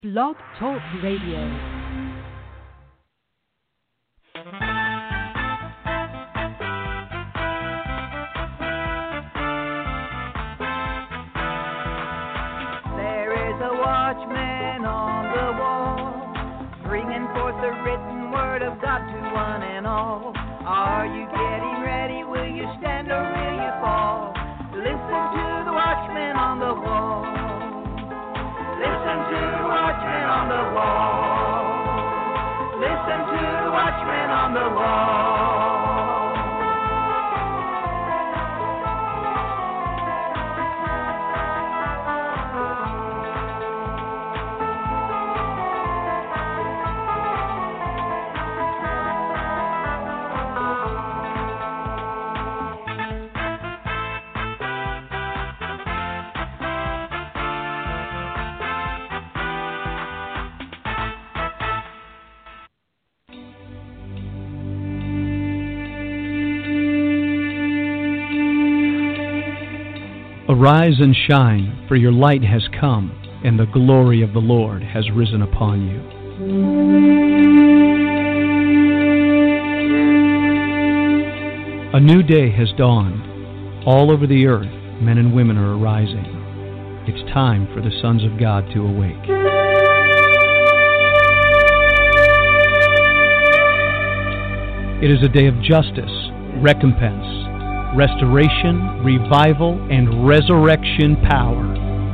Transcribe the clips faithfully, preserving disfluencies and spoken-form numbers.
Blog Talk Radio. Watchman on the wall, bringing forth the written word of God to one and all. Are you getting ready? Will you stand or will you fall? Listen to the watchman on the wall. Listen to the watchman on the wall. Listen to the watchman on the wall. Arise and shine, for your light has come, and the glory of the Lord has risen upon you. A new day has dawned. All over the earth, men and women are arising. It's time for the sons of God to awake. It is a day of justice, recompense, restoration, revival, and resurrection power.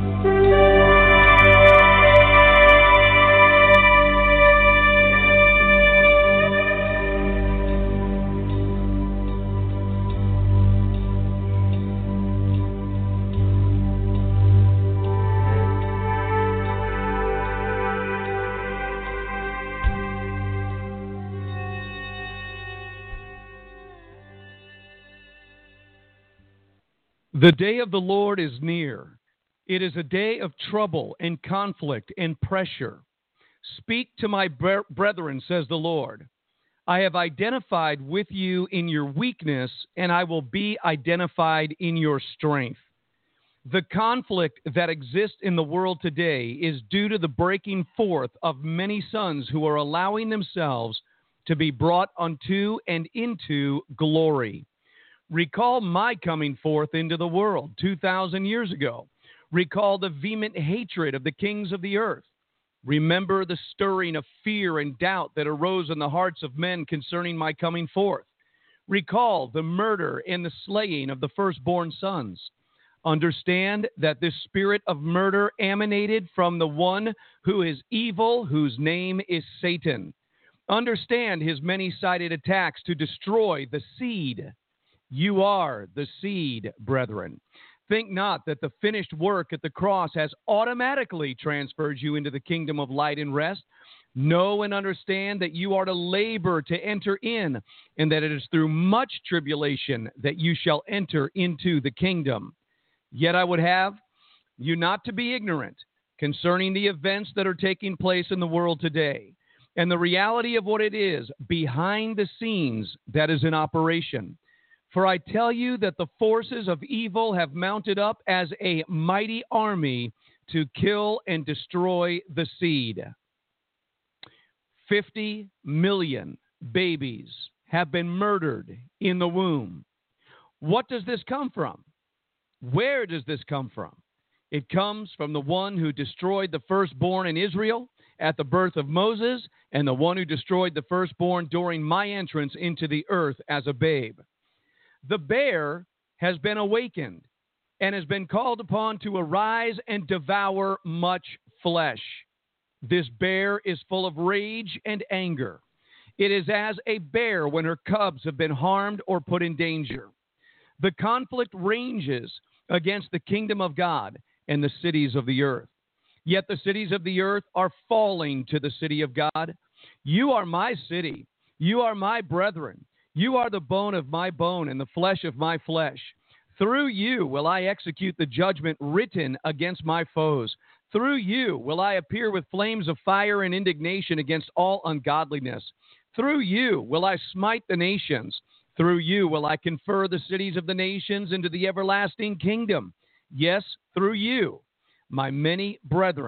The day of the Lord is near. It is a day of trouble and conflict and pressure. Speak to my bre- brethren, says the Lord. I have identified with you in your weakness, and I will be identified in your strength. The conflict that exists in the world today is due to the breaking forth of many sons who are allowing themselves to be brought unto and into glory. Recall my coming forth into the world two thousand years ago. Recall the vehement hatred of the kings of the earth. Remember the stirring of fear and doubt that arose in the hearts of men concerning my coming forth. Recall the murder and the slaying of the firstborn sons. Understand that this spirit of murder emanated from the one who is evil, whose name is Satan. Understand his many-sided attacks to destroy the seed. You are the seed, brethren. Think not that the finished work at the cross has automatically transferred you into the kingdom of light and rest. Know and understand that you are to labor to enter in, and that it is through much tribulation that you shall enter into the kingdom. Yet I would have you not to be ignorant concerning the events that are taking place in the world today, and the reality of what it is behind the scenes that is in operation. For I tell you that the forces of evil have mounted up as a mighty army to kill and destroy the seed. Fifty million babies have been murdered in the womb. What does this come from? Where does this come from? It comes from the one who destroyed the firstborn in Israel at the birth of Moses, and the one who destroyed the firstborn during my entrance into the earth as a babe. The bear has been awakened and has been called upon to arise and devour much flesh. This bear is full of rage and anger. It is as a bear when her cubs have been harmed or put in danger. The conflict ranges against the kingdom of God and the cities of the earth. Yet the cities of the earth are falling to the city of God. You are my city. You are my brethren. You are the bone of my bone and the flesh of my flesh. Through you will I execute the judgment written against my foes. Through you will I appear with flames of fire and indignation against all ungodliness. Through you will I smite the nations. Through you will I confer the cities of the nations into the everlasting kingdom. Yes, through you, my many brethren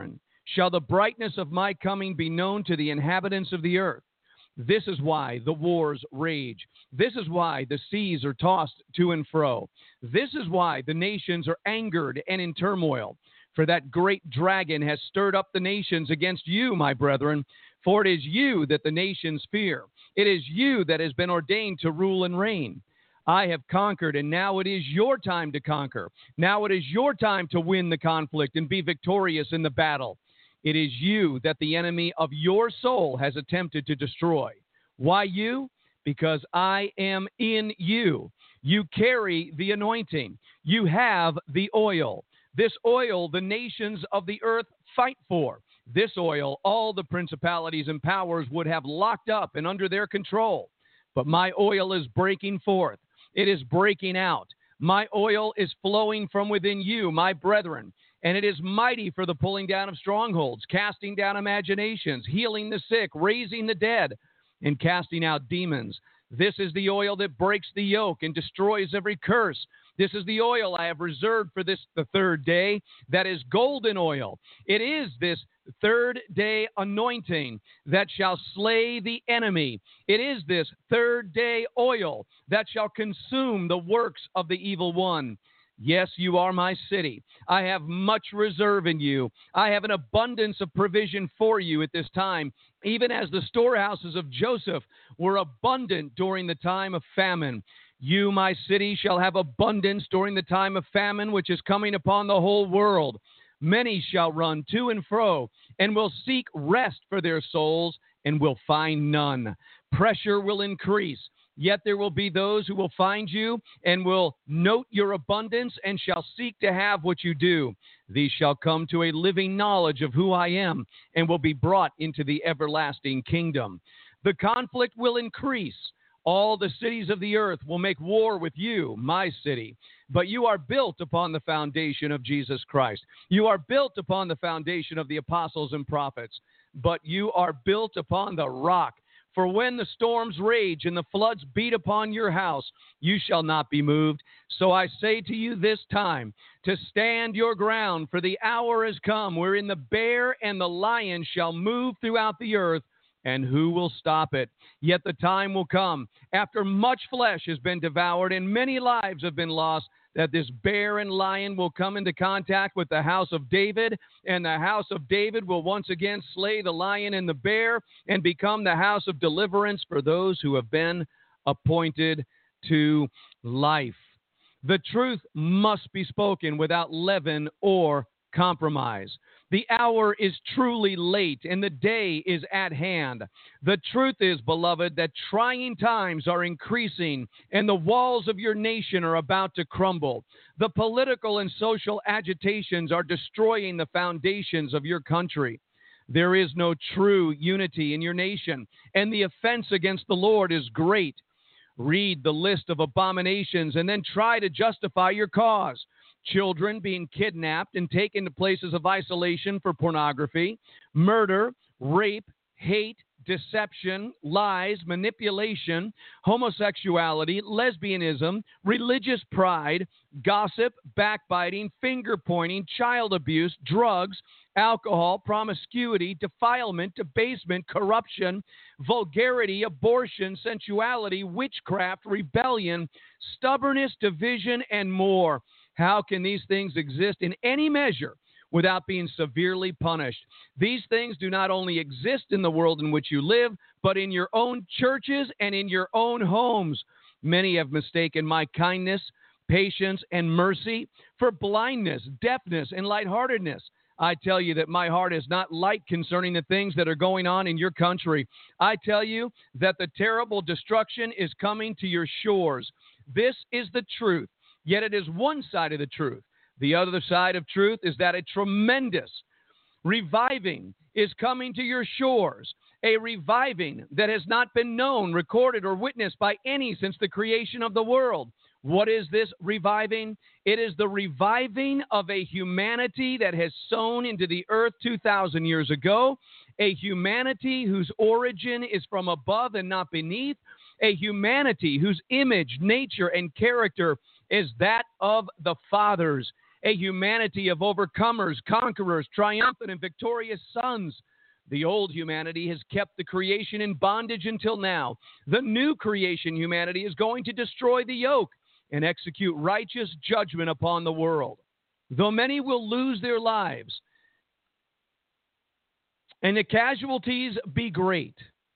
shall the brightness of my coming be known to the inhabitants of the earth. This is why the wars rage. This is why the seas are tossed to and fro. This is why the nations are angered and in turmoil. For that great dragon has stirred up the nations against you, my brethren. For it is you that the nations fear. It is you that has been ordained to rule and reign. I have conquered, and now it is your time to conquer. Now it is your time to win the conflict and be victorious in the battle. It is you that the enemy of your soul has attempted to destroy. Why you? Because I am in you. You carry the anointing. You have the oil. This oil the nations of the earth fight for. This oil all the principalities and powers would have locked up and under their control. But my oil is breaking forth. It is breaking out. My oil is flowing from within you, my brethren. And it is mighty for the pulling down of strongholds, casting down imaginations, healing the sick, raising the dead, and casting out demons. This is the oil that breaks the yoke and destroys every curse. This is the oil I have reserved for this, the third day, that is golden oil. It is this third day anointing that shall slay the enemy. It is this third day oil that shall consume the works of the evil one. Yes, you are my city. I have much reserve in you. I have an abundance of provision for you at this time, even as the storehouses of Joseph were abundant during the time of famine. You, my city, shall have abundance during the time of famine, which is coming upon the whole world. Many shall run to and fro, and will seek rest for their souls, and will find none. Pressure will increase. Yet there will be those who will find you and will note your abundance and shall seek to have what you do. These shall come to a living knowledge of who I am and will be brought into the everlasting kingdom. The conflict will increase. All the cities of the earth will make war with you, my city. But you are built upon the foundation of Jesus Christ. You are built upon the foundation of the apostles and prophets. But you are built upon the rock. For when the storms rage and the floods beat upon your house, you shall not be moved. So I say to you this time, to stand your ground, for the hour has come wherein the bear and the lion shall move throughout the earth, and who will stop it? Yet the time will come, after much flesh has been devoured and many lives have been lost, that this bear and lion will come into contact with the house of David, and the house of David will once again slay the lion and the bear and become the house of deliverance for those who have been appointed to life. The truth must be spoken without leaven or compromise. The hour is truly late and the day is at hand. The truth is, beloved, that trying times are increasing and the walls of your nation are about to crumble. The political and social agitations are destroying the foundations of your country. There is no true unity in your nation, and the offense against the Lord is great. Read the list of abominations and then try to justify your cause. Children being kidnapped and taken to places of isolation for pornography, murder, rape, hate, deception, lies, manipulation, homosexuality, lesbianism, religious pride, gossip, backbiting, finger-pointing, child abuse, drugs, alcohol, promiscuity, defilement, debasement, corruption, vulgarity, abortion, sensuality, witchcraft, rebellion, stubbornness, division, and more. How can these things exist in any measure without being severely punished? These things do not only exist in the world in which you live, but in your own churches and in your own homes. Many have mistaken my kindness, patience, and mercy for blindness, deafness, and lightheartedness. I tell you that my heart is not light concerning the things that are going on in your country. I tell you that the terrible destruction is coming to your shores. This is the truth. Yet it is one side of the truth. The other side of truth is that a tremendous reviving is coming to your shores, a reviving that has not been known, recorded, or witnessed by any since the creation of the world. What is this reviving? It is the reviving of a humanity that has sown into the earth two thousand years ago, a humanity whose origin is from above and not beneath, a humanity whose image, nature, and character is that of the fathers, a humanity of overcomers, conquerors, triumphant and victorious sons. The old humanity has kept the creation in bondage until now. The new creation humanity is going to destroy the yoke and execute righteous judgment upon the world. Though many will lose their lives and the casualties be great,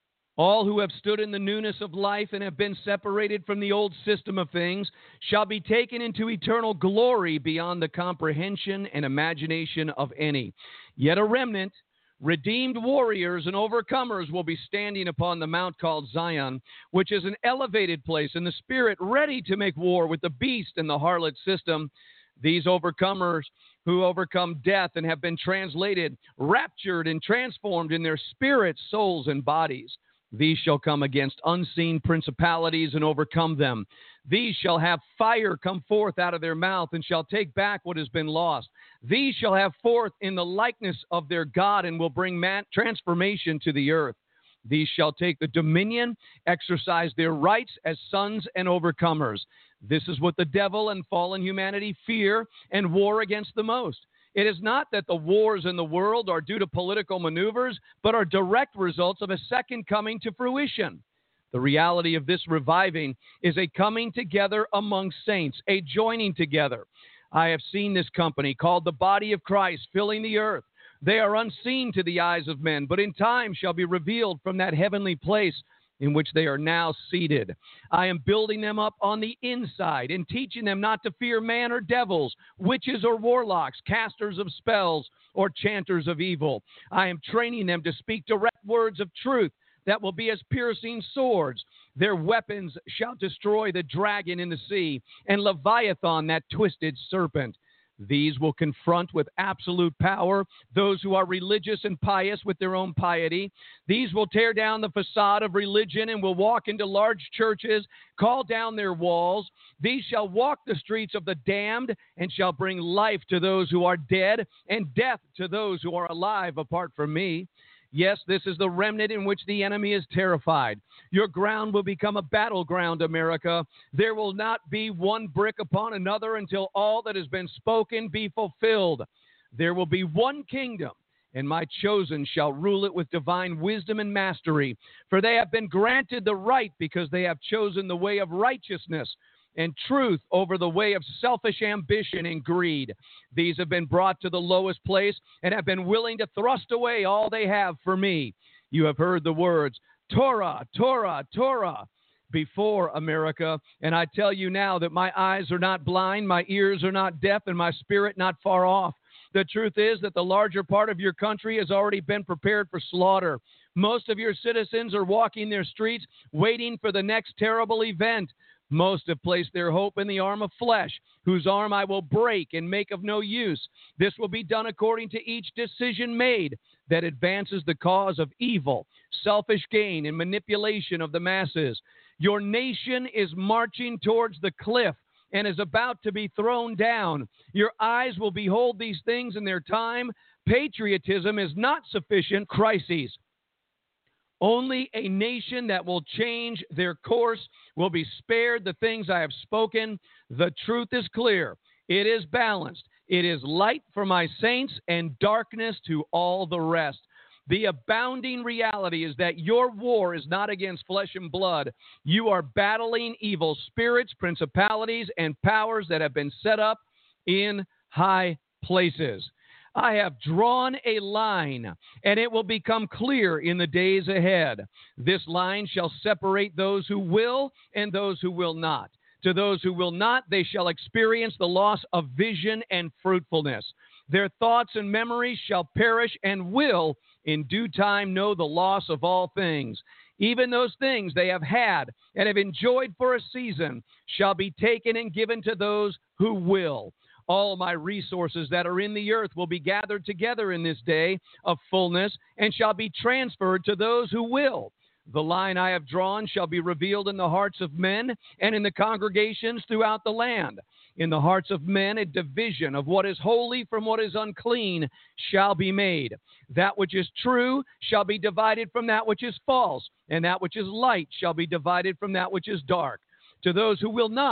all who have stood in the newness of life and have been separated from the old system of things shall be taken into eternal glory beyond the comprehension and imagination of any. Yet a remnant, redeemed warriors and overcomers, will be standing upon the mount called Zion, which is an elevated place in the spirit, ready to make war with the beast and the harlot system. These overcomers who overcome death and have been translated, raptured, and transformed in their spirits, souls, and bodies. These shall come against unseen principalities and overcome them. These shall have fire come forth out of their mouth and shall take back what has been lost. These shall have forth in the likeness of their God and will bring man- transformation to the earth. These shall take the dominion, exercise their rights as sons and overcomers. This is what the devil and fallen humanity fear and war against the most. It is not that the wars in the world are due to political maneuvers, but are direct results of a second coming to fruition. The reality of this reviving is a coming together among saints, a joining together. I have seen this company called the body of Christ filling the earth. They are unseen to the eyes of men, but in time shall be revealed from that heavenly place in which they are now seated. I am building them up on the inside and teaching them not to fear man or devils, witches or warlocks, casters of spells or chanters of evil. I am training them to speak direct words of truth that will be as piercing swords. Their weapons shall destroy the dragon in the sea and Leviathan, that twisted serpent. These will confront with absolute power those who are religious and pious with their own piety. These will tear down the facade of religion and will walk into large churches, call down their walls. These shall walk the streets of the damned and shall bring life to those who are dead and death to those who are alive apart from me. Yes, this is the remnant in which the enemy is terrified. Your ground will become a battleground, America. There will not be one brick upon another until all that has been spoken be fulfilled. There will be one kingdom, and my chosen shall rule it with divine wisdom and mastery. For they have been granted the right because they have chosen the way of righteousness and truth over the way of selfish ambition and greed. These have been brought to the lowest place and have been willing to thrust away all they have for me. You have heard the words, Torah, Torah, Torah, before, America, and I tell you now that my eyes are not blind, my ears are not deaf, and my spirit not far off. The truth is that the larger part of your country has already been prepared for slaughter. Most of your citizens are walking their streets waiting for the next terrible event. Most have placed their hope in the arm of flesh, whose arm I will break and make of no use. This will be done according to each decision made that advances the cause of evil, selfish gain, and manipulation of the masses. Your nation is marching towards the cliff and is about to be thrown down. Your eyes will behold these things in their time. Patriotism is not sufficient crises. Only a nation that will change their course will be spared the things I have spoken. The truth is clear. It is balanced. It is light for my saints and darkness to all the rest. The abounding reality is that your war is not against flesh and blood. You are battling evil spirits, principalities, and powers that have been set up in high places. I have drawn a line, and it will become clear in the days ahead. This line shall separate those who will and those who will not. To those who will not, they shall experience the loss of vision and fruitfulness. Their thoughts and memories shall perish and will, in due time, know the loss of all things. Even those things they have had and have enjoyed for a season shall be taken and given to those who will. All my resources that are in the earth will be gathered together in this day of fullness and shall be transferred to those who will. The line I have drawn shall be revealed in the hearts of men and in the congregations throughout the land. In the hearts of men, a division of what is holy from what is unclean shall be made. That which is true shall be divided from that which is false, and that which is light shall be divided from that which is dark. To those who will not,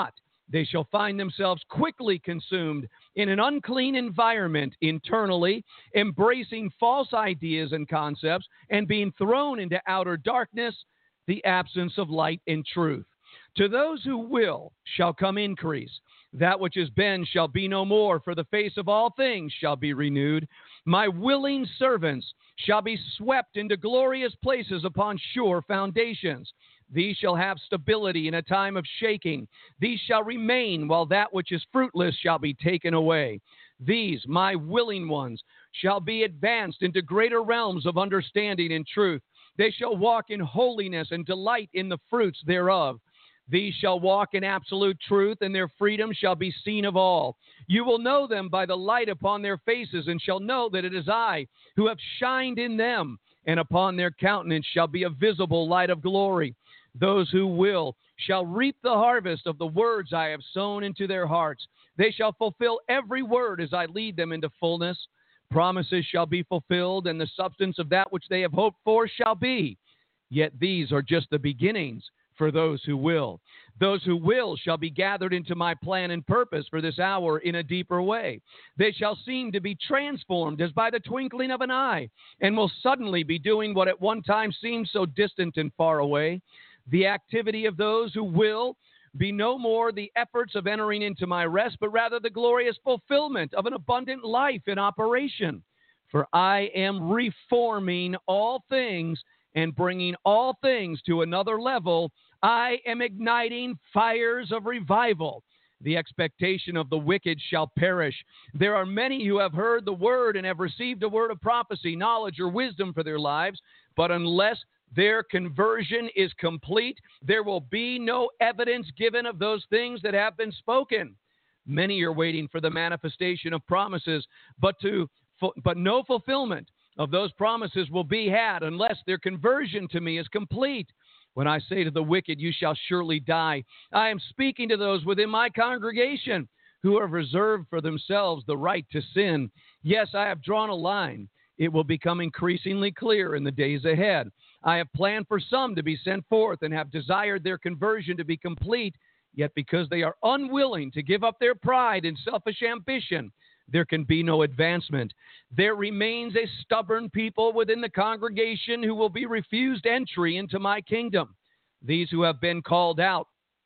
They shall find themselves quickly consumed in an unclean environment internally, embracing false ideas and concepts, and being thrown into outer darkness, the absence of light and truth. To those who will shall come increase. That which has been shall be no more, for the face of all things shall be renewed. My willing servants shall be swept into glorious places upon sure foundations. These shall have stability in a time of shaking. These shall remain while that which is fruitless shall be taken away. These, my willing ones, shall be advanced into greater realms of understanding and truth. They shall walk in holiness and delight in the fruits thereof. These shall walk in absolute truth, and their freedom shall be seen of all. You will know them by the light upon their faces, and shall know that it is I who have shined in them, and upon their countenance shall be a visible light of glory. Those who will shall reap the harvest of the words I have sown into their hearts. They shall fulfill every word as I lead them into fullness. Promises shall be fulfilled, and the substance of that which they have hoped for shall be. Yet these are just the beginnings for those who will. Those who will shall be gathered into my plan and purpose for this hour in a deeper way. They shall seem to be transformed as by the twinkling of an eye, and will suddenly be doing what at one time seemed so distant and far away. The activity of those who will be no more the efforts of entering into my rest, but rather the glorious fulfillment of an abundant life in operation. For I am reforming all things and bringing all things to another level. I am igniting fires of revival. The expectation of the wicked shall perish. There are many who have heard the word and have received a word of prophecy, knowledge, or wisdom for their lives, but unless their conversion is complete, there will be no evidence given of those things that have been spoken. Many are waiting for the manifestation of promises, but to but no fulfillment of those promises will be had unless their conversion to me is complete. When I say to the wicked, you shall surely die, I am speaking to those within my congregation who have reserved for themselves the right to sin. Yes, I have drawn a line. It will become increasingly clear in the days ahead. I have planned for some to be sent forth and have desired their conversion to be complete, yet because they are unwilling to give up their pride and selfish ambition, there can be no advancement. There remains a stubborn people within the congregation who will be refused entry into my kingdom. These who have been called out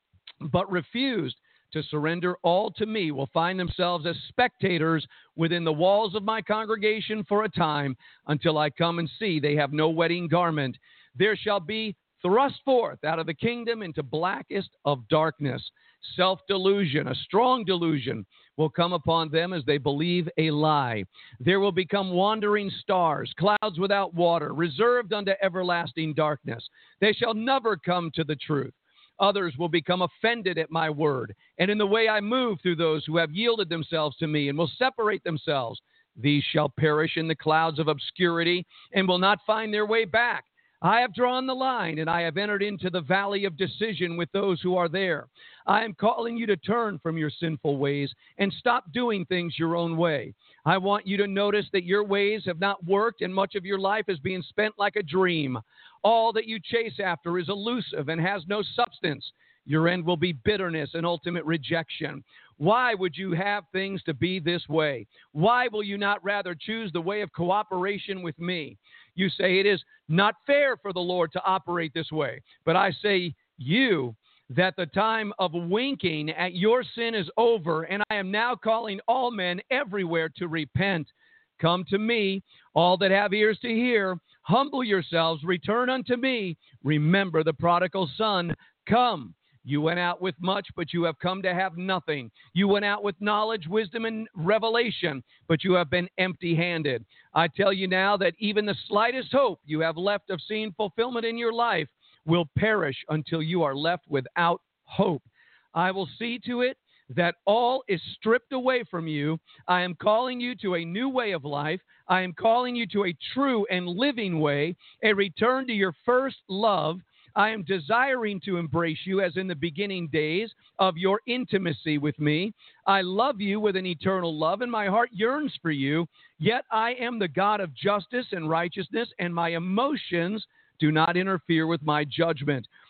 but refused to surrender all to me will find themselves as spectators within the walls of my congregation for a time, until I come and see they have no wedding garment. There shall be thrust forth out of the kingdom into blackest of darkness. Self-delusion, a strong delusion, will come upon them as they believe a lie. There will become wandering stars, clouds without water, reserved unto everlasting darkness. They shall never come to the truth. Others will become offended at my word, and in the way I move through those who have yielded themselves to me and will separate themselves. These shall perish in the clouds of obscurity and will not find their way back. I have drawn the line, and I have entered into the valley of decision with those who are there. I am calling you to turn from your sinful ways and stop doing things your own way. I want you to notice that your ways have not worked, and much of your life is being spent like a dream. All that you chase after is elusive and has no substance. Your end will be bitterness and ultimate rejection. Why would you have things to be this way? Why will you not rather choose the way of cooperation with me? You say it is not fair for the Lord to operate this way. But I say you that the time of winking at your sin is over, and I am now calling all men everywhere to repent. Come to me, all that have ears to hear. Humble yourselves, return unto me. Remember the prodigal son. Come. You went out with much, but you have come to have nothing. You went out with knowledge, wisdom, and revelation, but you have been empty-handed. I tell you now that even the slightest hope you have left of seeing fulfillment in your life will perish until you are left without hope. I will see to it that all is stripped away from you. I am calling you to a new way of life. I am calling you to a true and living way, a return to your first love. I am desiring to embrace you as in the beginning days of your intimacy with me. I love you with an eternal love, and my heart yearns for you. Yet I am the God of justice and righteousness, and my emotions do not interfere with my judgment.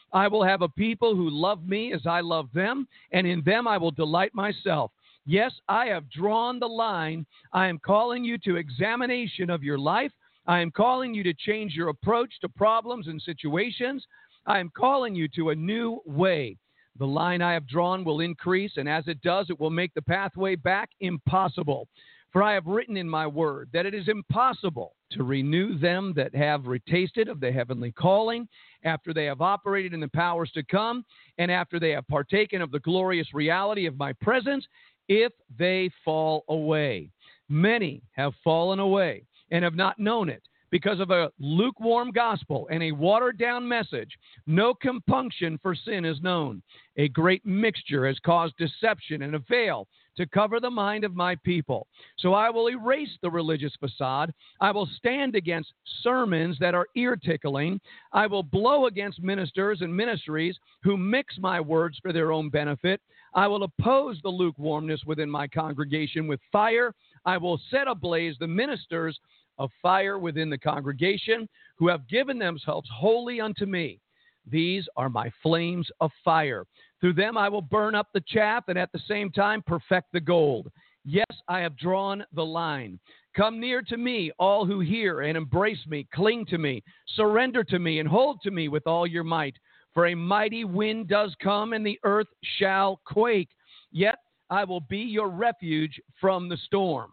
I will have a people who love me as I love them, and in them I will delight myself. Yes, I have drawn the line. I am calling you to examination of your life. I am calling you to change your approach to problems and situations. I am calling you to a new way. The line I have drawn will increase, and as it does, it will make the pathway back impossible. For I have written in my word that it is impossible to renew them that have tasted of the heavenly calling, after they have operated in the powers to come, and after they have partaken of the glorious reality of my presence, if they fall away. Many have fallen away and have not known it. Because of a lukewarm gospel and a watered-down message, no compunction for sin is known. A great mixture has caused deception and a veil to cover the mind of my people. So I will erase the religious facade. I will stand against sermons that are ear-tickling. I will blow against ministers and ministries who mix my words for their own benefit. I will oppose the lukewarmness within my congregation with fire. I will set ablaze the ministers of fire within the congregation who have given themselves wholly unto me. These are my flames of fire. Through them I will burn up the chaff and at the same time perfect the gold. Yes, I have drawn the line. Come near to me, all who hear, and embrace me, cling to me, surrender to me, and hold to me with all your might. For a mighty wind does come, and the earth shall quake. Yet I will be your refuge from the storm.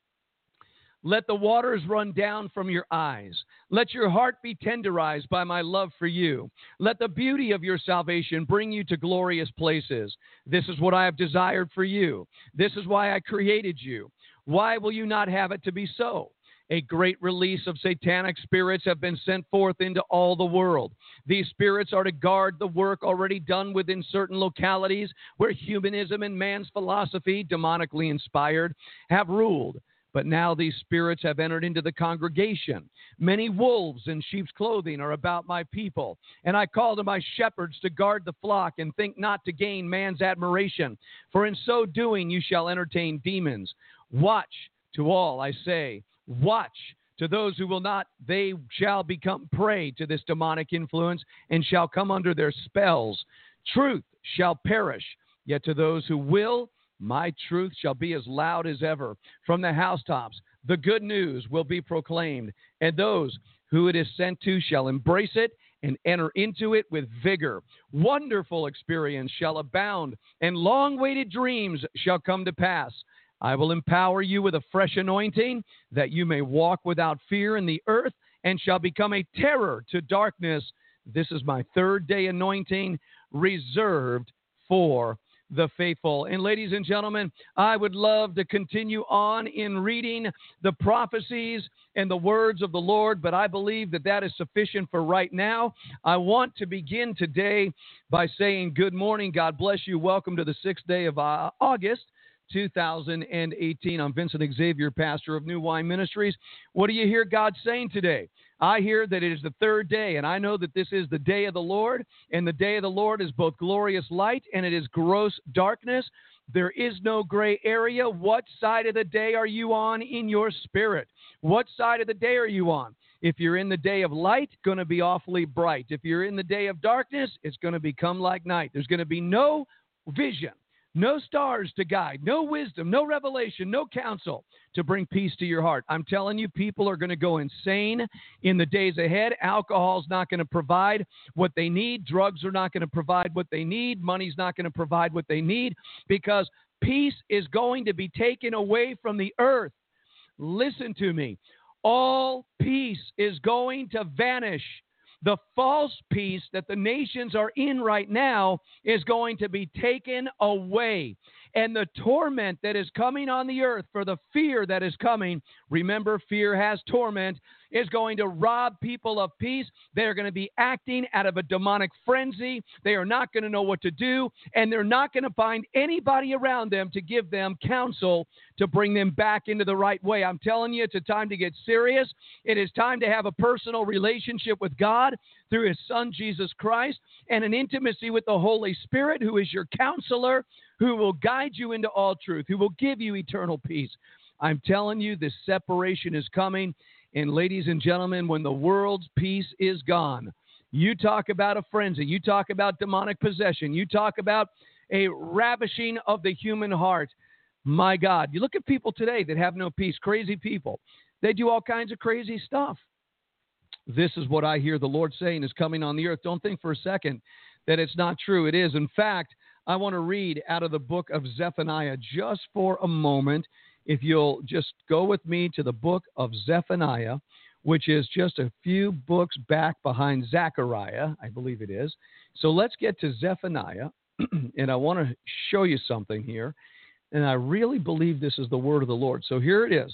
Let the waters run down from your eyes. Let your heart be tenderized by my love for you. Let the beauty of your salvation bring you to glorious places. This is what I have desired for you. This is why I created you. Why will you not have it to be so? A great release of satanic spirits have been sent forth into all the world. These spirits are to guard the work already done within certain localities where humanism and man's philosophy, demonically inspired, have ruled. But now these spirits have entered into the congregation. Many wolves in sheep's clothing are about my people. And I call to my shepherds to guard the flock and think not to gain man's admiration. For in so doing you shall entertain demons. Watch to all, I say. Watch to those who will not. They shall become prey to this demonic influence and shall come under their spells. Truth shall perish. Yet to those who will, my truth shall be as loud as ever. From the housetops, the good news will be proclaimed, and those who it is sent to shall embrace it and enter into it with vigor. Wonderful experience shall abound, and long-awaited dreams shall come to pass. I will empower you with a fresh anointing, that you may walk without fear in the earth, and shall become a terror to darkness. This is my third day anointing, reserved for the faithful. And ladies and gentlemen, I would love to continue on in reading the prophecies and the words of the Lord, but I believe that that is sufficient for right now. I want to begin today by saying good morning. God bless you. Welcome to the sixth day of uh, August, two thousand eighteen. I'm Vincent Xavier, pastor of New Wine Ministries. What do you hear God saying today? I hear that it is the third day, and I know that this is the day of the Lord, and the day of the Lord is both glorious light and it is gross darkness. There is no gray area. What side of the day are you on in your spirit? What side of the day are you on? If you're in the day of light, it's going to be awfully bright. If you're in the day of darkness, it's going to become like night. There's going to be no vision. No stars to guide, no wisdom, no revelation, no counsel to bring peace to your heart. I'm telling you, people are going to go insane in the days ahead. Alcohol's not going to provide what they need. Drugs are not going to provide what they need. Money's not going to provide what they need, because peace is going to be taken away from the earth. Listen to me. All peace is going to vanish. The false peace that the nations are in right now is going to be taken away. And the torment that is coming on the earth for the fear that is coming, remember, fear has torment, is going to rob people of peace. They're going to be acting out of a demonic frenzy. They are not going to know what to do, and they're not going to find anybody around them to give them counsel to bring them back into the right way. I'm telling you, it's a time to get serious. It is time to have a personal relationship with God through his Son, Jesus Christ, and an intimacy with the Holy Spirit, who is your counselor, who will guide you into all truth, who will give you eternal peace. I'm telling you, this separation is coming. And ladies and gentlemen, when the world's peace is gone, You talk about a frenzy. You talk about demonic possession. You talk about a ravishing of the human heart. My God, you look at people today that have no peace, crazy people. They do all kinds of crazy stuff. This is what I hear the Lord saying is coming on the earth. Don't think for a second that it's not true. It is. In fact, I want to read out of the book of Zephaniah just for a moment. If you'll just go with me to the book of Zephaniah, which is just a few books back behind Zechariah, I believe it is. So let's get to Zephaniah, and I want to show you something here. And I really believe this is the word of the Lord. So here it is.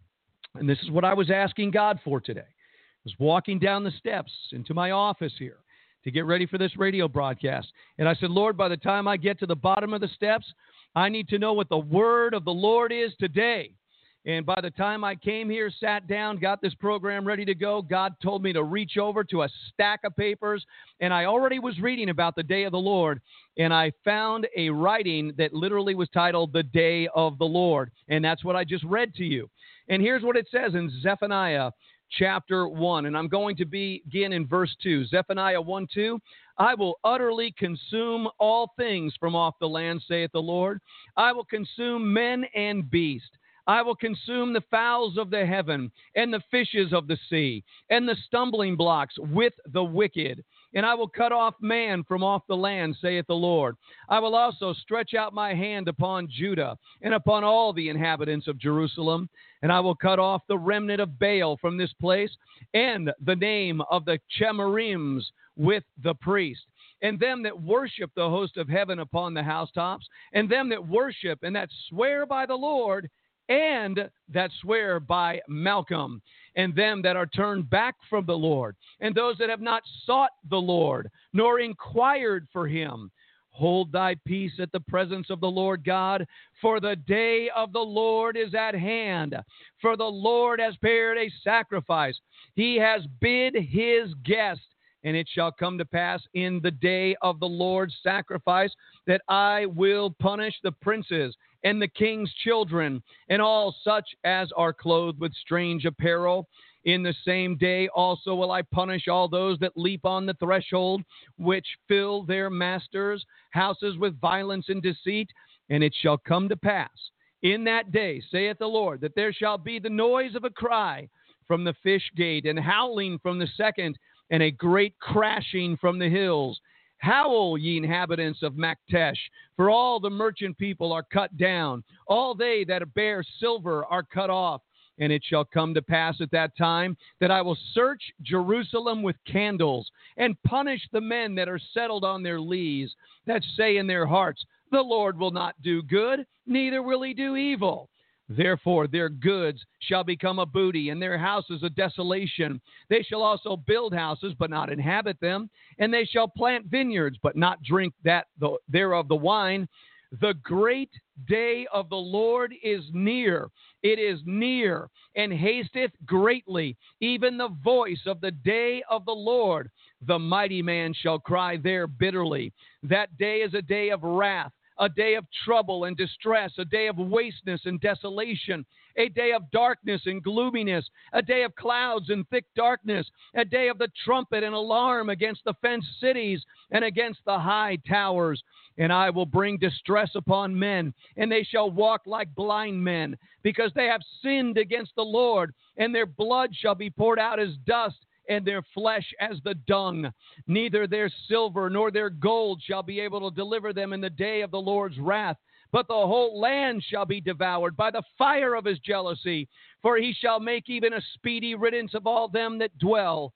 And this is what I was asking God for today. I was walking down the steps into my office here to get ready for this radio broadcast. And I said, Lord, by the time I get to the bottom of the steps, I need to know what the word of the Lord is today. And by the time I came here, sat down, got this program ready to go, God told me to reach over to a stack of papers. And I already was reading about the day of the Lord. And I found a writing that literally was titled The Day of the Lord. And that's what I just read to you. And here's what it says in Zephaniah chapter one. And I'm going to begin in verse two. Zephaniah one two. I will utterly consume all things from off the land, saith the Lord. I will consume men and beast. I will consume the fowls of the heaven and the fishes of the sea and the stumbling blocks with the wicked. And I will cut off man from off the land, saith the Lord. I will also stretch out my hand upon Judah and upon all the inhabitants of Jerusalem. And I will cut off the remnant of Baal from this place and the name of the Chemarims with the priest. And them that worship the host of heaven upon the housetops, and them that worship and that swear by the Lord, and that swear by Malcolm, and them that are turned back from the Lord, and those that have not sought the Lord, nor inquired for him. Hold thy peace at the presence of the Lord God, for the day of the Lord is at hand. For the Lord has prepared a sacrifice. He has bid his guest. And it shall come to pass in the day of the Lord's sacrifice that I will punish the princes and the king's children and all such as are clothed with strange apparel. In the same day also will I punish all those that leap on the threshold, which fill their masters' houses with violence and deceit. And it shall come to pass in that day, saith the Lord, that there shall be the noise of a cry from the fish gate and howling from the second, and a great crashing from the hills. Howl, ye inhabitants of Maktesh, for all the merchant people are cut down. All they that bear silver are cut off. And it shall come to pass at that time that I will search Jerusalem with candles, and punish the men that are settled on their lees, that say in their hearts, the Lord will not do good, neither will he do evil. Therefore their goods shall become a booty, and their houses a desolation. They shall also build houses, but not inhabit them. And they shall plant vineyards, but not drink that the, thereof the wine. The great day of the Lord is near. It is near, and hasteth greatly, even the voice of the day of the Lord. The mighty man shall cry there bitterly. That day is a day of wrath, a day of trouble and distress, a day of wasteness and desolation, a day of darkness and gloominess, a day of clouds and thick darkness, a day of the trumpet and alarm against the fenced cities and against the high towers. And I will bring distress upon men, and they shall walk like blind men, because they have sinned against the Lord, and their blood shall be poured out as dust, and their flesh as the dung. Neither their silver nor their gold shall be able to deliver them in the day of the Lord's wrath, but the whole land shall be devoured by the fire of his jealousy, for he shall make even a speedy riddance of all them that dwell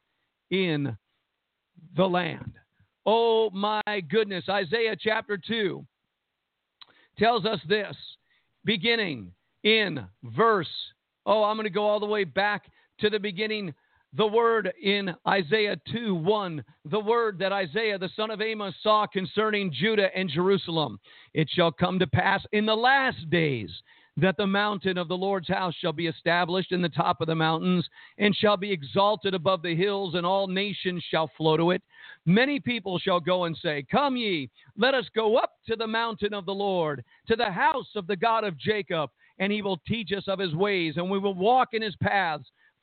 in the land. Oh my goodness. Isaiah chapter two tells us this, beginning in verse, oh, I'm going to go all the way back to the beginning. The word in Isaiah two one, the word that Isaiah the son of Amos saw concerning Judah and Jerusalem. It shall come to pass in the last days that the mountain of the Lord's house shall be established in the top of the mountains, and shall be exalted above the hills, and all nations shall flow to it. Many people shall go and say, come ye, let us go up to the mountain of the Lord, to the house of the God of Jacob, and he will teach us of his ways, and we will walk in his paths.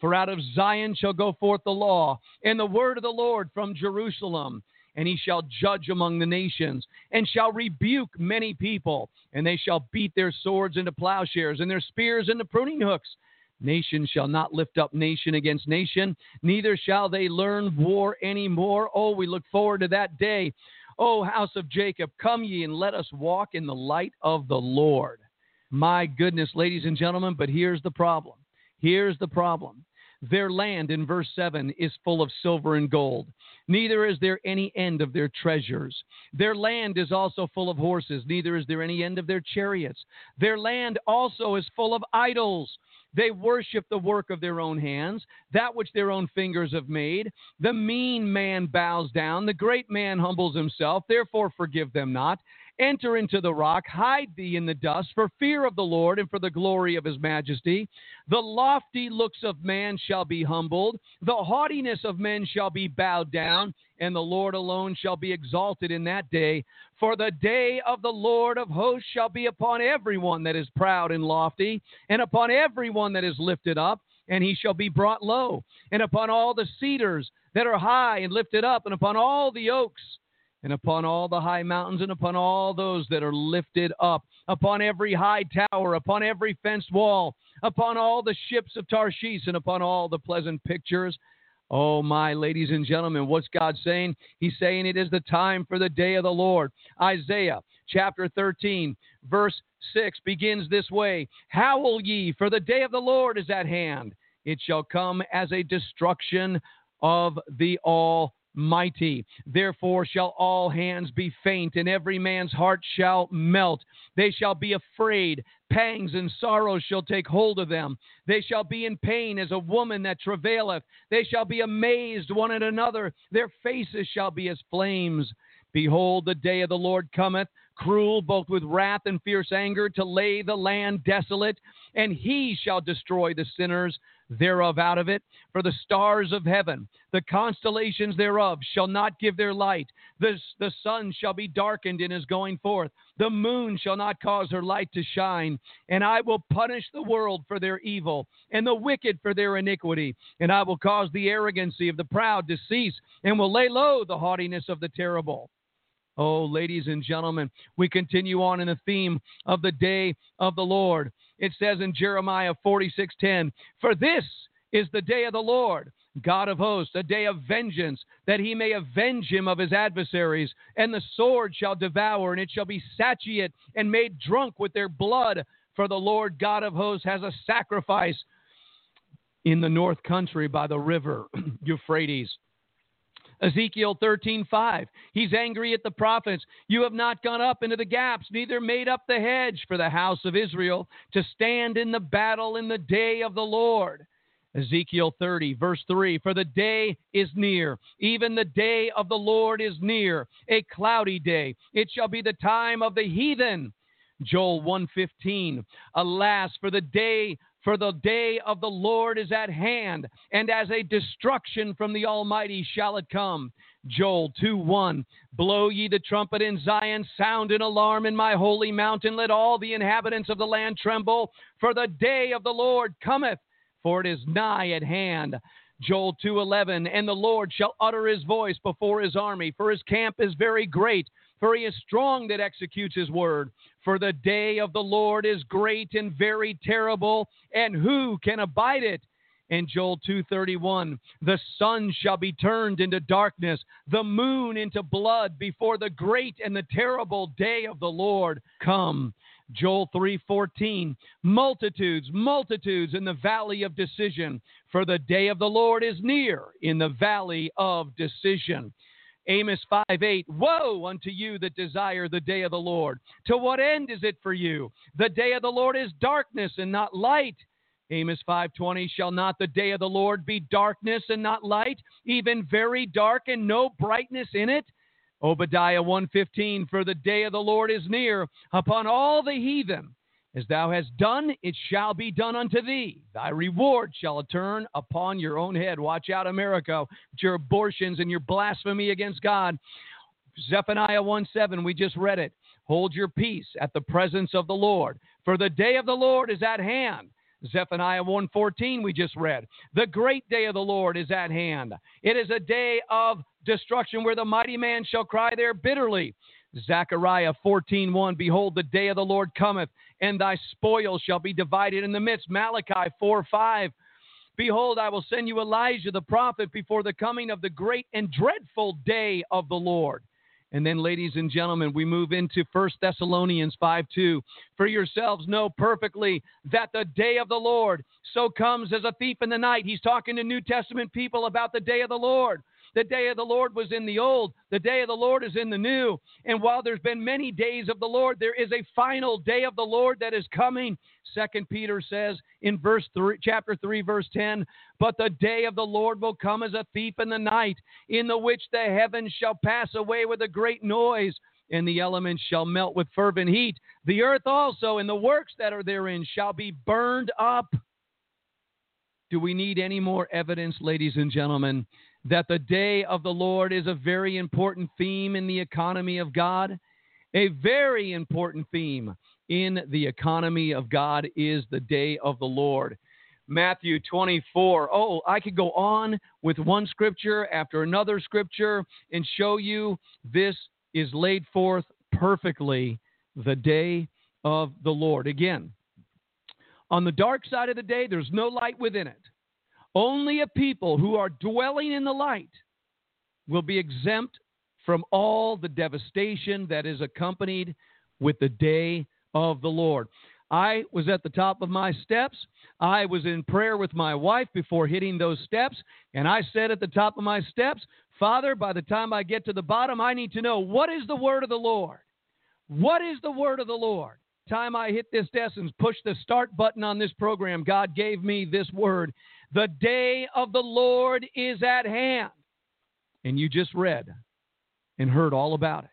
For out of Zion shall go forth the law, and the word of the Lord from Jerusalem. And he shall judge among the nations, and shall rebuke many people, and they shall beat their swords into plowshares, and their spears into pruning hooks. Nation shall not lift up nation against nation, neither shall they learn war any more. Oh, we look forward to that day. O house of Jacob, come ye and let us walk in the light of the Lord. My goodness, ladies and gentlemen, but here's the problem. Here's the problem. Their land, in verse seven, is full of silver and gold. Neither is there any end of their treasures. Their land is also full of horses. Neither is there any end of their chariots. Their land also is full of idols. They worship the work of their own hands, that which their own fingers have made. The mean man bows down. The great man humbles himself. Therefore forgive them not. Enter into the rock, hide thee in the dust, for fear of the Lord and for the glory of his majesty. The lofty looks of man shall be humbled, the haughtiness of men shall be bowed down, and the Lord alone shall be exalted in that day. For the day of the Lord of hosts shall be upon everyone that is proud and lofty, and upon everyone that is lifted up, and he shall be brought low, and upon all the cedars that are high and lifted up, and upon all the oaks, and upon all the high mountains, and upon all those that are lifted up, upon every high tower, upon every fenced wall, upon all the ships of Tarshish, and upon all the pleasant pictures. Oh, my ladies and gentlemen, what's God saying? He's saying it is the time for the day of the Lord. Isaiah chapter thirteen, verse six begins this way. Howl ye, for the day of the Lord is at hand. It shall come as a destruction of the Almighty. Mighty. Therefore shall all hands be faint, and every man's heart shall melt. They shall be afraid. Pangs and sorrows shall take hold of them. They shall be in pain as a woman that travaileth. They shall be amazed one at another. Their faces shall be as flames. Behold, the day of the Lord cometh, cruel both with wrath and fierce anger, to lay the land desolate, and he shall destroy the sinners thereof out of it. For the stars of heaven, the constellations thereof, shall not give their light. The, the sun shall be darkened in his going forth. The moon shall not cause her light to shine. And I will punish the world for their evil, and the wicked for their iniquity. And I will cause the arrogancy of the proud to cease, and will lay low the haughtiness of the terrible. Oh, ladies and gentlemen, we continue on in the theme of the day of the Lord. It says in Jeremiah forty-six ten, for this is the day of the Lord, God of hosts, a day of vengeance, that he may avenge him of his adversaries. And the sword shall devour, and it shall be satiate and made drunk with their blood. For the Lord God of hosts has a sacrifice in the north country by the river Euphrates. Ezekiel thirteen five, he's angry at the prophets. You have not gone up into the gaps, neither made up the hedge for the house of Israel to stand in the battle in the day of the Lord. Ezekiel thirty, verse three, for the day is near, even the day of the Lord is near, a cloudy day. It shall be the time of the heathen. Joel one fifteen, alas, for the day For the day of the Lord is at hand, and as a destruction from the Almighty shall it come. Joel two one, blow ye the trumpet in Zion, sound an alarm in my holy mountain. Let all the inhabitants of the land tremble, for the day of the Lord cometh, for it is nigh at hand. Joel two eleven, and the Lord shall utter his voice before his army, for his camp is very great, for he is strong that executes his word. For the day of the Lord is great and very terrible, and who can abide it? And Joel two thirty-one, the sun shall be turned into darkness, the moon into blood, before the great and the terrible day of the Lord come. Joel three fourteen, multitudes, multitudes in the valley of decision, for the day of the Lord is near in the valley of decision. Amos five eight, woe unto you that desire the day of the Lord. To what end is it for you? The day of the Lord is darkness and not light. Amos five twenty, shall not the day of the Lord be darkness and not light, even very dark and no brightness in it? Obadiah one fifteen, for the day of the Lord is near upon all the heathen. As thou hast done, it shall be done unto thee. Thy reward shall turn upon your own head. Watch out, America, with your abortions and your blasphemy against God. Zephaniah one seven, we just read it. Hold your peace at the presence of the Lord, for the day of the Lord is at hand. Zephaniah one fourteen we just read. The great day of the Lord is at hand. It is a day of destruction where the mighty man shall cry there bitterly. Zechariah fourteen one, behold, the day of the Lord cometh, and thy spoil shall be divided in the midst. Malachi four five, behold, I will send you Elijah the prophet before the coming of the great and dreadful day of the Lord. And then, ladies and gentlemen, we move into First Thessalonians five two. For yourselves know perfectly that the day of the Lord so comes as a thief in the night. He's talking to New Testament people about the day of the Lord. The day of the Lord was in the old. The day of the Lord is in the new. And while there's been many days of the Lord, there is a final day of the Lord that is coming. Second Peter says in verse three, chapter three, verse ten, but the day of the Lord will come as a thief in the night, in the which the heavens shall pass away with a great noise, and the elements shall melt with fervent heat. The earth also and the works that are therein shall be burned up. Do we need any more evidence, ladies and gentlemen, that the day of the Lord is a very important theme in the economy of God? A very important theme in the economy of God is the day of the Lord. Matthew twenty-four. Oh, I could go on with one scripture after another scripture and show you this is laid forth perfectly, the day of the Lord. Again, on the dark side of the day, there's no light within it. Only a people who are dwelling in the light will be exempt from all the devastation that is accompanied with the day of the Lord. I was at the top of my steps. I was in prayer with my wife before hitting those steps, and I said at the top of my steps, Father, by the time I get to the bottom, I need to know, what is the word of the Lord? What is the word of the Lord? Time I hit this desk and push the start button on this program, God gave me this word. The day of the Lord is at hand. And you just read and heard all about it.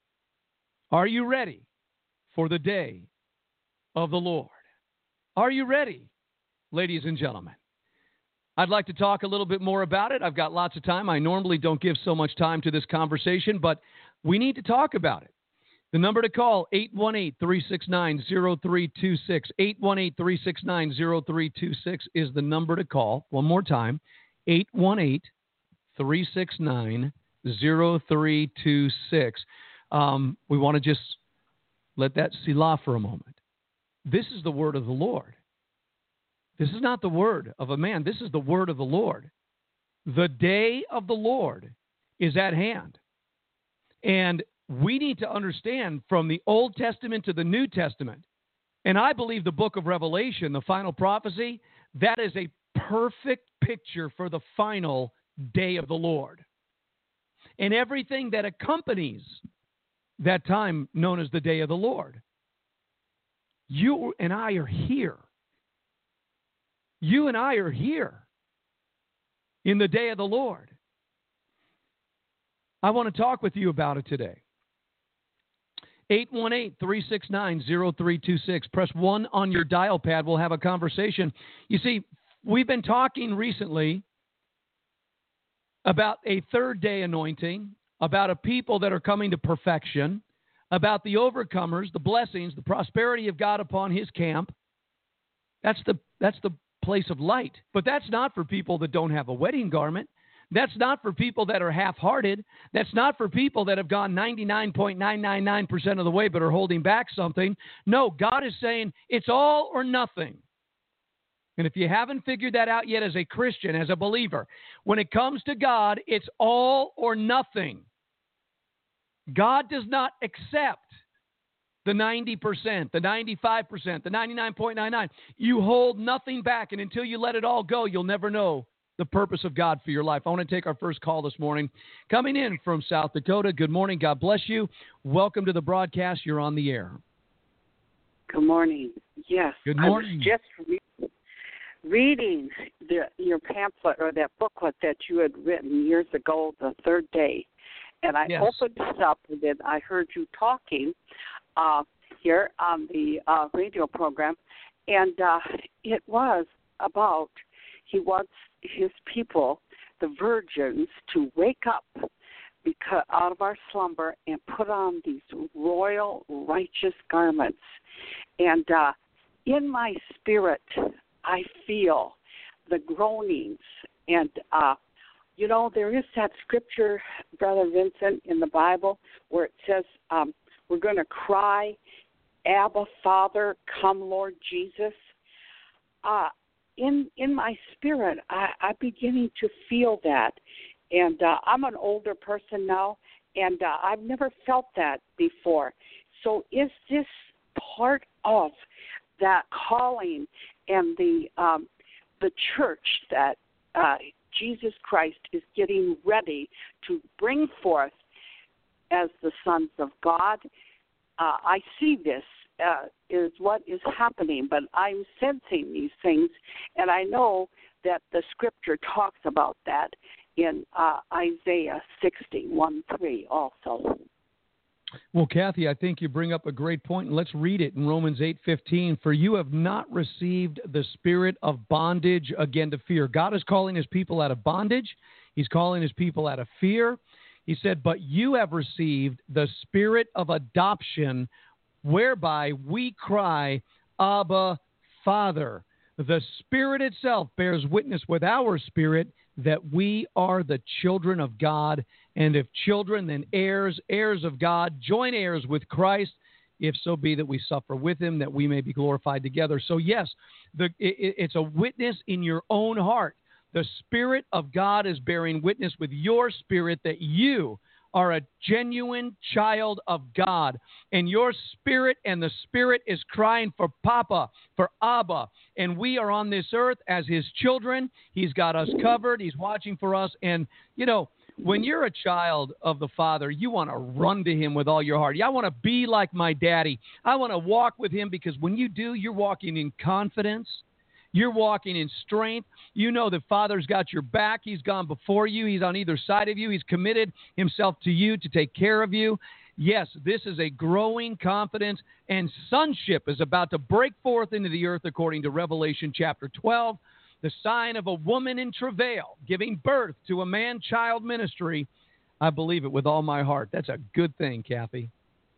Are you ready for the day of the Lord? Are you ready, ladies and gentlemen? I'd like to talk a little bit more about it. I've got lots of time. I normally don't give so much time to this conversation, but we need to talk about it. The number to call, eight one eight, three six nine, zero three two six. eight one eight, three six nine, zero three two six is the number to call. One more time, eight one eight, three six nine, zero three two six. Um, we want to just let that selah for a moment. This is the word of the Lord. This is not the word of a man. This is the word of the Lord. The day of the Lord is at hand. And we need to understand from the Old Testament to the New Testament, and I believe the book of Revelation, the final prophecy, that is a perfect picture for the final day of the Lord. And everything that accompanies that time known as the day of the Lord. You and I are here. You and I are here in the day of the Lord. I want to talk with you about it today. eight one eight, three six nine, zero three two six. Press one on your dial pad. We'll have a conversation. You see, we've been talking recently about a third day anointing, about a people that are coming to perfection, about the overcomers, the blessings, the prosperity of God upon his camp. That's the, that's the place of light. But that's not for people that don't have a wedding garment. That's not for people that are half-hearted. That's not for people that have gone ninety-nine point nine nine nine percent of the way but are holding back something. No, God is saying it's all or nothing. And if you haven't figured that out yet as a Christian, as a believer, when it comes to God, it's all or nothing. God does not accept the ninety percent, the ninety-five percent, the ninety-nine point nine nine. You hold nothing back, and until you let it all go, you'll never know the purpose of God for your life. I want to take our first call this morning. Coming in from South Dakota. Good morning. God bless you. Welcome to the broadcast. You're on the air. Good morning. Yes. Good morning. I was just re- reading the, your pamphlet or that booklet that you had written years ago, The Third Day. And I yes. opened this up, and then I heard you talking uh, here on the uh, radio program. And uh, it was about he wants his people, the virgins, to wake up because out of our slumber and put on these royal righteous garments. And uh, in my spirit, I feel the groanings. And, uh, you know, there is that scripture, Brother Vincent, in the Bible where it says um, we're going to cry, Abba, Father, come, Lord Jesus. Uh, in in my spirit, I, I'm beginning to feel that. And uh, I'm an older person now, and uh, I've never felt that before. So is this part of that calling and the um, the church that uh, Jesus Christ is getting ready to bring forth as the sons of God? Uh, I see this uh, is what is happening, but I'm sensing these things, and I know that the scripture talks about that in uh, Isaiah sixty, one, three also. Well, Kathy, I think you bring up a great point, and let's read it in Romans eight fifteen. For you have not received the spirit of bondage again to fear. God is calling his people out of bondage. He's calling his people out of fear. He said, but you have received the spirit of adoption, whereby we cry, Abba, Father. The Spirit itself bears witness with our spirit that we are the children of God, and if children, then heirs, heirs of God, joint heirs with Christ, if so be that we suffer with him, that we may be glorified together. So yes, the, it, it's a witness in your own heart. The Spirit of God is bearing witness with your spirit that you are a genuine child of God, and your spirit and the Spirit is crying for Papa, for Abba, and we are on this earth as his children. He's got us covered. He's watching for us, and, you know, when you're a child of the Father, you want to run to him with all your heart. Yeah, I want to be like my daddy. I want to walk with him, because when you do, you're walking in confidence. You're walking in strength. You know that Father's got your back. He's gone before you. He's on either side of you. He's committed himself to you to take care of you. Yes, this is a growing confidence, and sonship is about to break forth into the earth according to Revelation chapter twelve. The sign of a woman in travail, giving birth to a man-child ministry. I believe it with all my heart. That's a good thing, Kathy.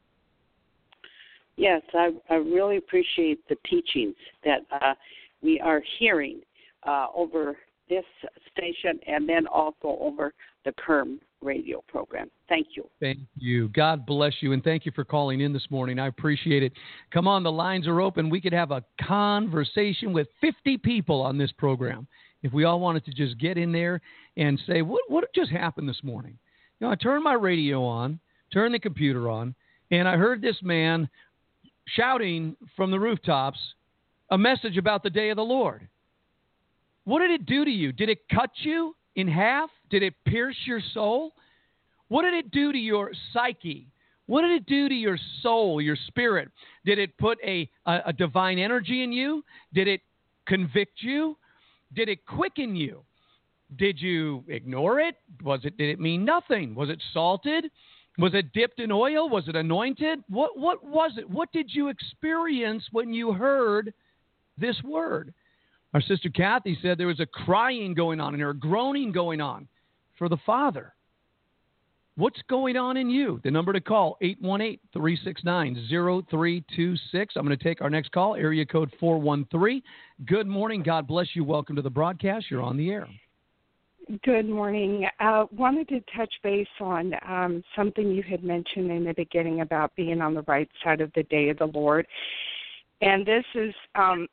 Yes, I, I really appreciate the teachings that uh, we are hearing uh, over this station and then also over the Kerm radio program. Thank you. Thank you. God bless you, and thank you for calling in this morning. I appreciate it. Come on, the lines are open. We could have a conversation with fifty people on this program if we all wanted to just get in there and say, what, what just happened this morning? You know, I turned my radio on, turned the computer on, and I heard this man shouting from the rooftops a message about the day of the Lord. What did it do to you? Did it cut you in half? Did it pierce your soul? What did it do to your psyche? What did it do to your soul, your spirit? Did it put a, a, a divine energy in you? Did it convict you? Did it quicken you? Did you ignore it? Was it? Did it mean nothing? Was it salted? Was it dipped in oil? Was it anointed? What, what was it? What did you experience when you heard this word? Our sister Kathy said there was a crying going on in her, a groaning going on for the Father. What's going on in you? The number to call, eight one eight, three six nine, zero three two six. I'm going to take our next call, area code four one three. Good morning. God bless you. Welcome to the broadcast. You're on the air. Good morning. Uh, wanted to touch base on um, something you had mentioned in the beginning about being on the right side of the day of the Lord. And this is... Um,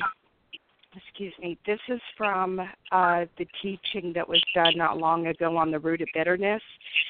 Excuse me. This is from uh, the teaching that was done not long ago on the root of bitterness.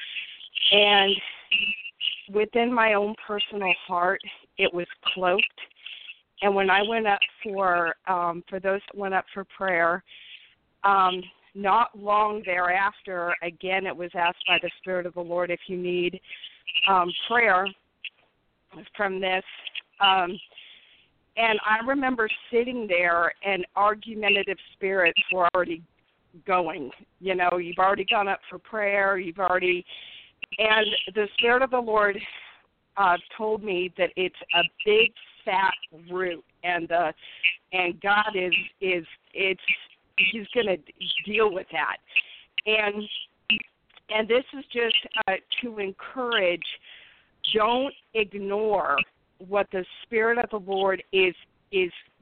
And within my own personal heart, it was cloaked. And when I went up for, um, for those that went up for prayer, um, not long thereafter, again, it was asked by the Spirit of the Lord if you need um, prayer from this. Um And I remember sitting there, and argumentative spirits were already going. You know, you've already gone up for prayer. You've already, and the Spirit of the Lord uh, told me that it's a big fat root, and the and God is is it's He's going to deal with that, and and this is just uh, to encourage. Don't ignore what the Spirit of the Lord is is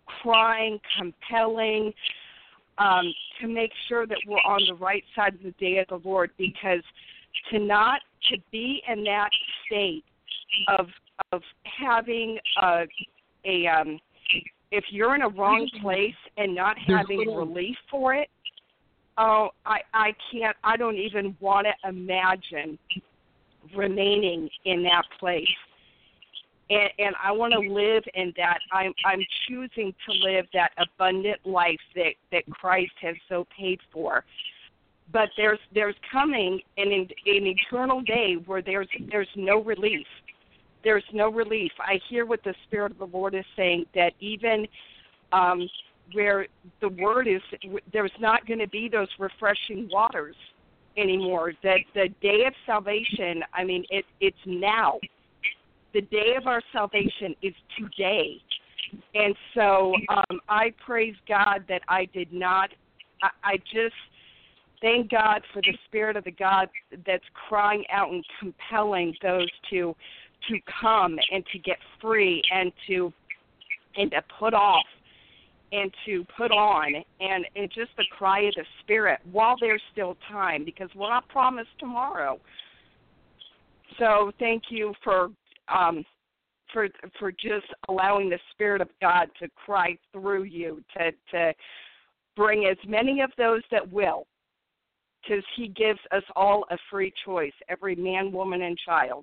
crying, compelling, um, to make sure that we're on the right side of the day of the Lord, because to not, to be in that state of of having a, a um, if you're in a wrong place and not having relief for it, oh, I, I can't, I don't even want to imagine remaining in that place. And, and I want to live in that. I'm, I'm choosing to live that abundant life that, that Christ has so paid for. But there's there's coming an, an eternal day where there's there's no relief. There's no relief. I hear what the Spirit of the Lord is saying, that even um, where the Word is, there's not going to be those refreshing waters anymore. That the day of salvation, I mean, it, it's now. The day of our salvation is today. And so um, I praise God that I did not, I, I just thank God for the Spirit of the God that's crying out and compelling those to to come and to get free and to and to put off and to put on, and, and just the cry of the Spirit while there's still time, because we're not promised tomorrow. So thank you for um, for for just allowing the Spirit of God to cry through you, to, to bring as many of those that will, because he gives us all a free choice, every man, woman, and child.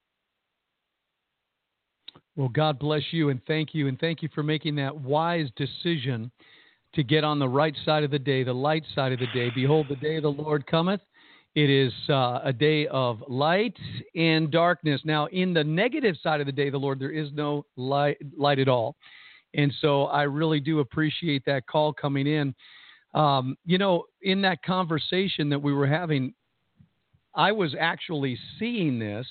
Well, God bless you, and thank you, and thank you for making that wise decision to get on the right side of the day, the light side of the day. Behold, the day of the Lord cometh. It is uh, a day of light and darkness. Now, in the negative side of the day of the Lord, there is no light, light at all. And so I really do appreciate that call coming in. Um, you know, in that conversation that we were having, I was actually seeing this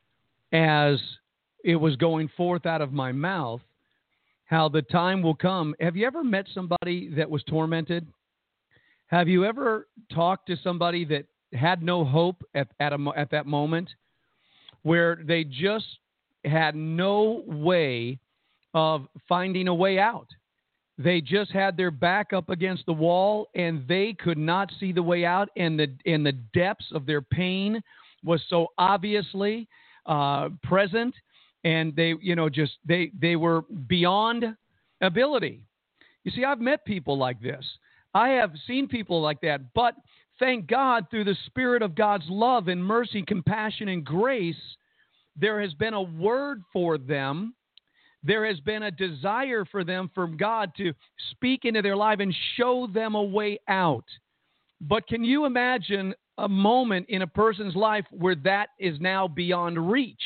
as it was going forth out of my mouth, how the time will come. Have you ever met somebody that was tormented? Have you ever talked to somebody that had no hope at at, a, at that moment, where they just had no way of finding a way out? They just had their back up against the wall, and they could not see the way out, and the and the depths of their pain was so obviously uh, present. And they, you know, just they, they were beyond ability. You see, I've met people like this. I have seen people like that. But thank God, through the Spirit of God's love and mercy, compassion, and grace, there has been a word for them. There has been a desire for them from God to speak into their life and show them a way out. But can you imagine a moment in a person's life where that is now beyond reach?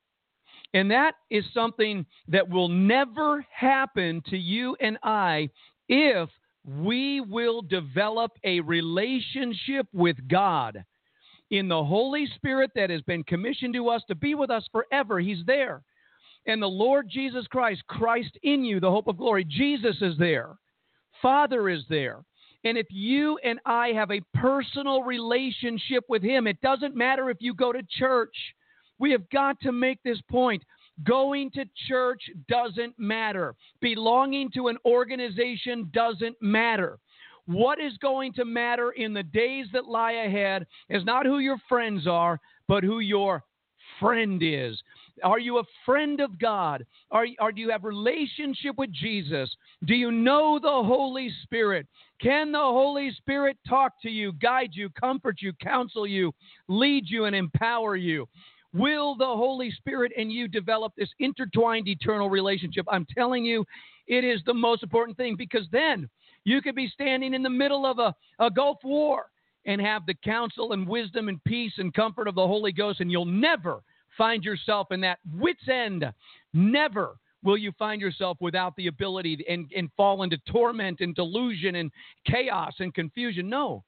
And that is something that will never happen to you and I if we will develop a relationship with God. In the Holy Spirit that has been commissioned to us to be with us forever, he's there. And the Lord Jesus Christ, Christ in you, the hope of glory, Jesus is there. Father is there. And if you and I have a personal relationship with him, it doesn't matter if you go to church. We have got to make this point. Going to church doesn't matter. Belonging to an organization doesn't matter. What is going to matter in the days that lie ahead is not who your friends are, but who your friend is. Are you a friend of God? Are, are, do you have relationship with Jesus? Do you know the Holy Spirit? Can the Holy Spirit talk to you, guide you, comfort you, counsel you, lead you, and empower you? Will the Holy Spirit and you develop this intertwined eternal relationship? I'm telling you, it is the most important thing, because then you could be standing in the middle of a, a Gulf War and have the counsel and wisdom and peace and comfort of the Holy Ghost, and you'll never find yourself in that wit's end. Never will you find yourself without the ability to, and, and fall into torment and delusion and chaos and confusion. No.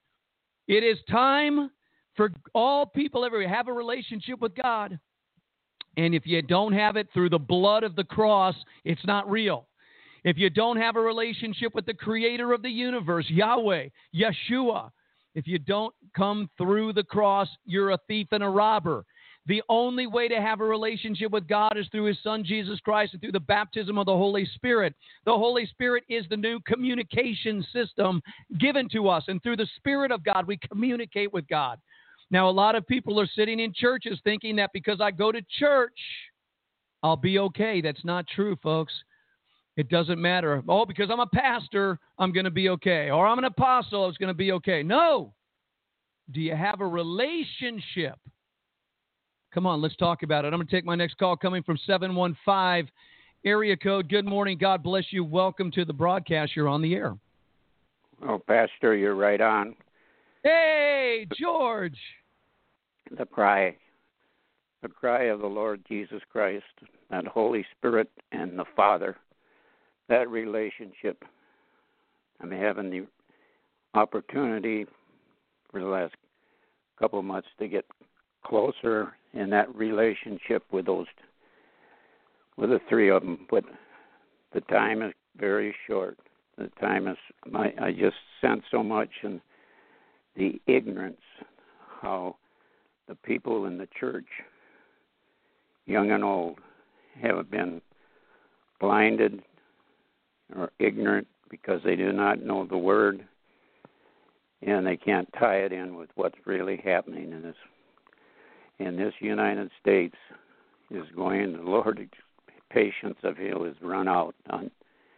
It is time for all people everywhere have a relationship with God. And if you don't have it through the blood of the cross, it's not real. If you don't have a relationship with the creator of the universe, Yahweh, Yeshua, if you don't come through the cross, you're a thief and a robber. The only way to have a relationship with God is through his Son, Jesus Christ, and through the baptism of the Holy Spirit. The Holy Spirit is the new communication system given to us, and through the Spirit of God, we communicate with God. Now, a lot of people are sitting in churches thinking that because I go to church, I'll be okay. That's not true, folks. It doesn't matter. Oh, because I'm a pastor, I'm going to be okay. Or I'm an apostle, it's going to be okay. No. Do you have a relationship? Come on, let's talk about it. I'm going to take my next call coming from seven one five area code. Good morning. God bless you. Welcome to the broadcast. You're on the air. Oh, Pastor, you're right on. Hey, George. The cry, the cry of the Lord Jesus Christ, that Holy Spirit and the Father, that relationship. I'm having the opportunity for the last couple of months to get closer in that relationship with those, with the three of them. But the time is very short. The time is, I, I just sense so much in the ignorance, how the people in the church, young and old, have been blinded or ignorant because they do not know the Word, and they can't tie it in with what's really happening in this. In this United States is going, the Lord's patience of His is run out on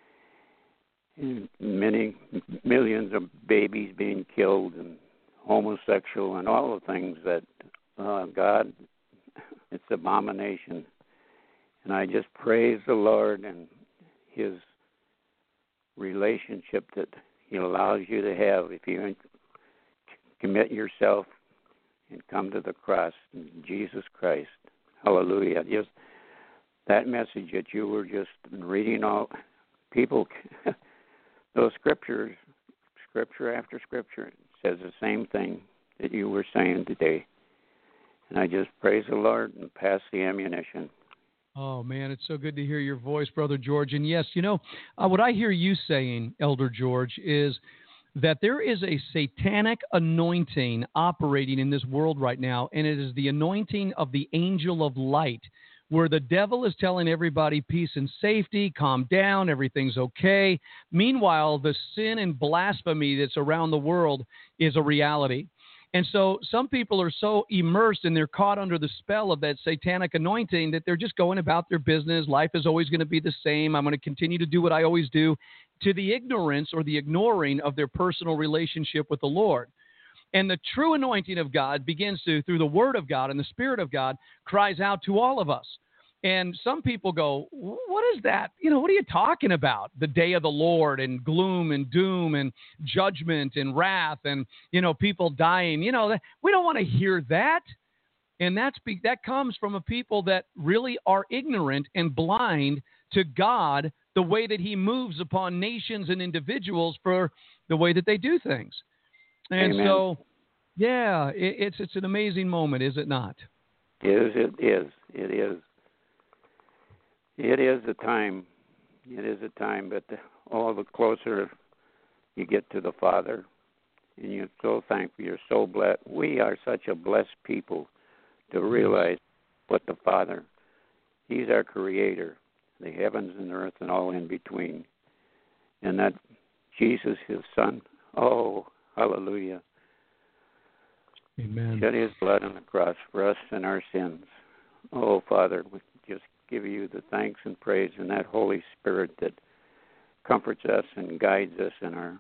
many millions of babies being killed and homosexual and all the things that uh, God, it's abomination. And I just praise the Lord and His relationship that He allows you to have if you commit yourself and come to the cross in Jesus Christ. Hallelujah. Just that message that you were just reading, all people, those scriptures, scripture after scripture, says the same thing that you were saying today. And I just praise the Lord and pass the ammunition. Oh, man, it's so good to hear your voice, Brother George. And yes, you know, uh, what I hear you saying, Elder George, is that there is a satanic anointing operating in this world right now, and it is the anointing of the angel of light, where the devil is telling everybody peace and safety, calm down, everything's okay. Meanwhile, the sin and blasphemy that's around the world is a reality. And so some people are so immersed and they're caught under the spell of that satanic anointing that they're just going about their business. Life is always going to be the same. I'm going to continue to do what I always do, to the ignorance or the ignoring of their personal relationship with the Lord. And the true anointing of God begins to, through the Word of God and the Spirit of God, cries out to all of us. And some people go, what is that? You know, what are you talking about? The day of the Lord and gloom and doom and judgment and wrath and, you know, people dying. You know, we don't want to hear that. And that's that comes from a people that really are ignorant and blind to God, the way that He moves upon nations and individuals for the way that they do things. And Amen. so, yeah, it, it's it's an amazing moment, is it not? It is, it is, it is. It is a time. It is a time, but the, all the closer you get to the Father, and you're so thankful, you're so blessed. We are such a blessed people to realize what the Father, He's our Creator, the heavens and the earth and all in between. And that Jesus, His Son, oh, hallelujah. Amen. Shed His blood on the cross for us and our sins. Oh, Father, we just give you the thanks and praise and that Holy Spirit that comforts us and guides us in our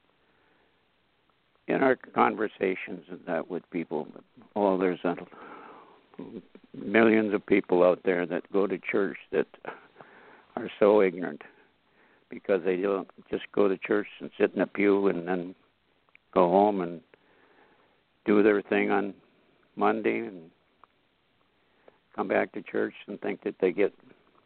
in our conversations and that with people. Oh, there's a, millions of people out there that go to church that are so ignorant because they don't just go to church and sit in a pew and then go home and do their thing on Monday and come back to church and think that they get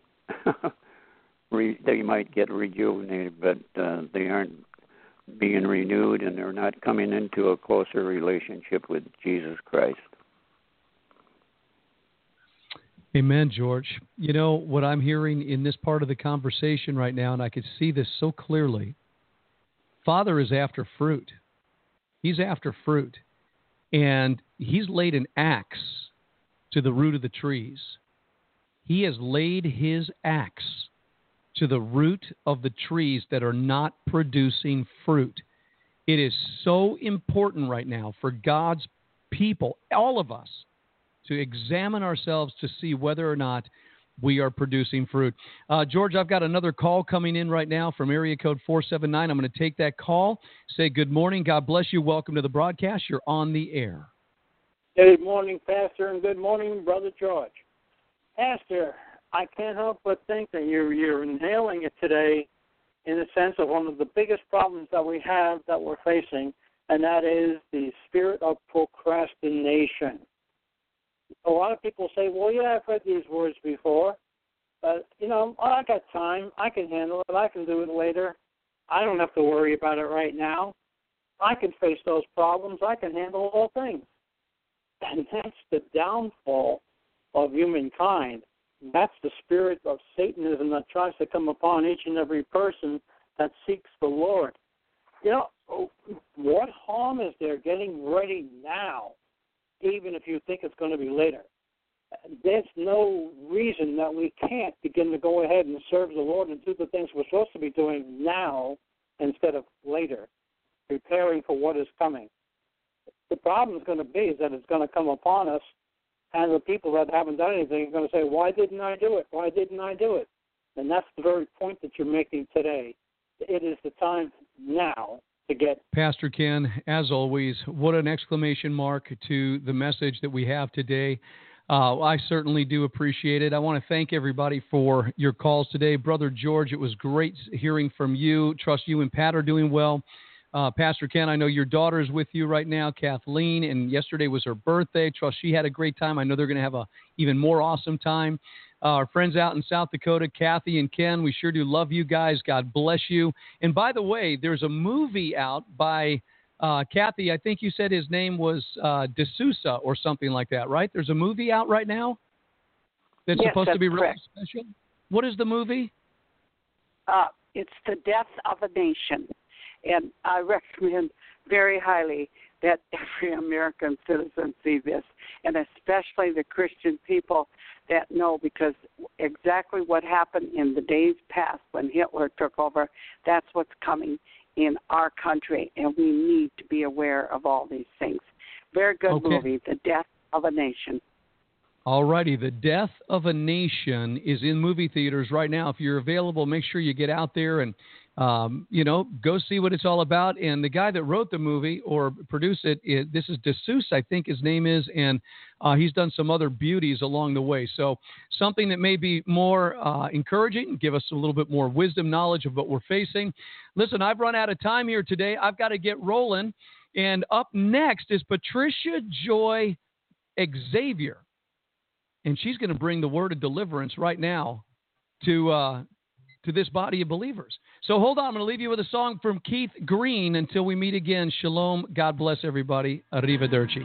re, they might get rejuvenated, but uh, they aren't being renewed and they're not coming into a closer relationship with Jesus Christ. Amen, George. You know, what I'm hearing in this part of the conversation right now, and I can see this so clearly, Father is after fruit. He's after fruit. And He's laid an axe to the root of the trees. He has laid his axe to the root of the trees that are not producing fruit. It is so important right now for God's people, all of us, to examine ourselves to see whether or not we are producing fruit. Uh, George, I've got another call coming in right now from area code four seven nine. I'm going to take that call. Say good morning. God bless you. Welcome to the broadcast. You're on the air. Good morning, Pastor, and good morning, Brother George. Pastor, I can't help but think that you're, you're nailing it today in the sense of one of the biggest problems that we have that we're facing, and that is the spirit of procrastination. A lot of people say, well, yeah, I've heard these words before, but, you know, I got time. I can handle it. I can do it later. I don't have to worry about it right now. I can face those problems. I can handle all things. And that's the downfall of humankind. That's the spirit of Satanism that tries to come upon each and every person that seeks the Lord. You know, what harm is there getting ready now, even if you think it's going to be later? There's no reason that we can't begin to go ahead and serve the Lord and do the things we're supposed to be doing now instead of later, preparing for what is coming. The problem is going to be is that it's going to come upon us, and the people that haven't done anything are going to say, why didn't I do it? Why didn't I do it? And that's the very point that you're making today. It is the time now to get. Pastor Ken, as always, what an exclamation mark to the message that we have today. Uh, I certainly do appreciate it. I want to thank everybody for your calls today. Brother George, it was great hearing from you. Trust you and Pat are doing well. Uh, Pastor Ken, I know your daughter is with you right now, Kathleen, and yesterday was her birthday. Trust she had a great time. I know they're going to have a even more awesome time. Uh, our friends out in South Dakota, Kathy and Ken, we sure do love you guys. God bless you. And by the way, there's a movie out by uh, Kathy. I think you said his name was uh, D'Souza or something like that, right? There's a movie out right now that's yes, supposed that's to be really correct. special. What is the movie? Uh, it's The Death of a Nation. And I recommend very highly that every American citizen see this, and especially the Christian people that know, because exactly what happened in the days past when Hitler took over, that's what's coming in our country, and we need to be aware of all these things. Very good Okay. movie, The Death of a Nation. All righty. The Death of a Nation is in movie theaters right now. If you're available, make sure you get out there and Um, you know, go see what it's all about. And the guy that wrote the movie or produced it, it this is D'Souza, I think his name is, and uh, he's done some other beauties along the way. So something that may be more uh, encouraging, give us a little bit more wisdom, knowledge of what we're facing. Listen, I've run out of time here today. I've got to get rolling. And up next is Patricia Joy Xavier. And she's going to bring the word of deliverance right now to uh, to this body of believers. So hold on. I'm going to leave you with a song from Keith Green until we meet again. Shalom. God bless everybody. Arrivederci.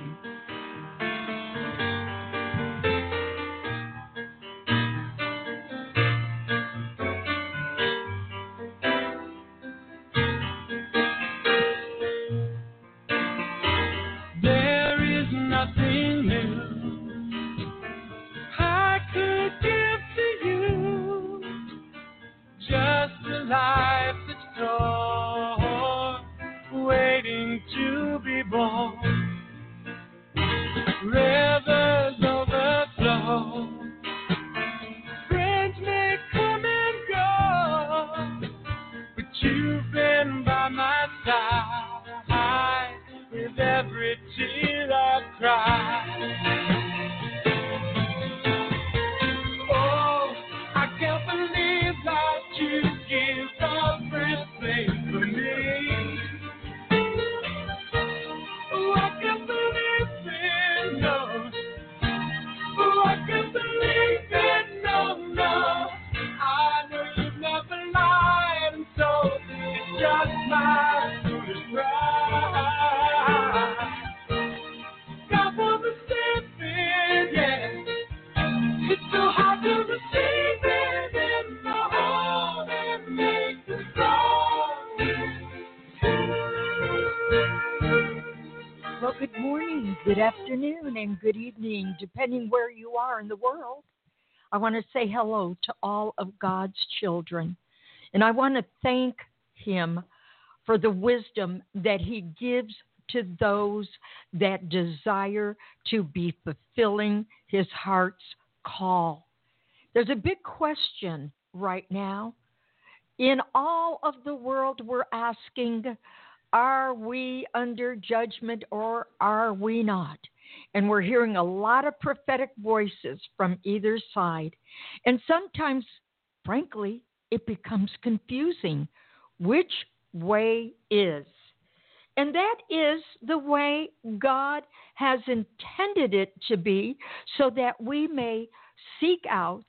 There is nothing new I could give to you. Just a life that's pure, waiting to be born. Good afternoon and good evening, depending where you are in the world. I want to say hello to all of God's children. And I want to thank Him for the wisdom that He gives to those that desire to be fulfilling His heart's call. There's a big question right now. In all of the world, we're asking, are we under judgment or are we not? And we're hearing a lot of prophetic voices from either side. And sometimes, frankly, it becomes confusing. Which way is? And that is the way God has intended it to be, so that we may seek out,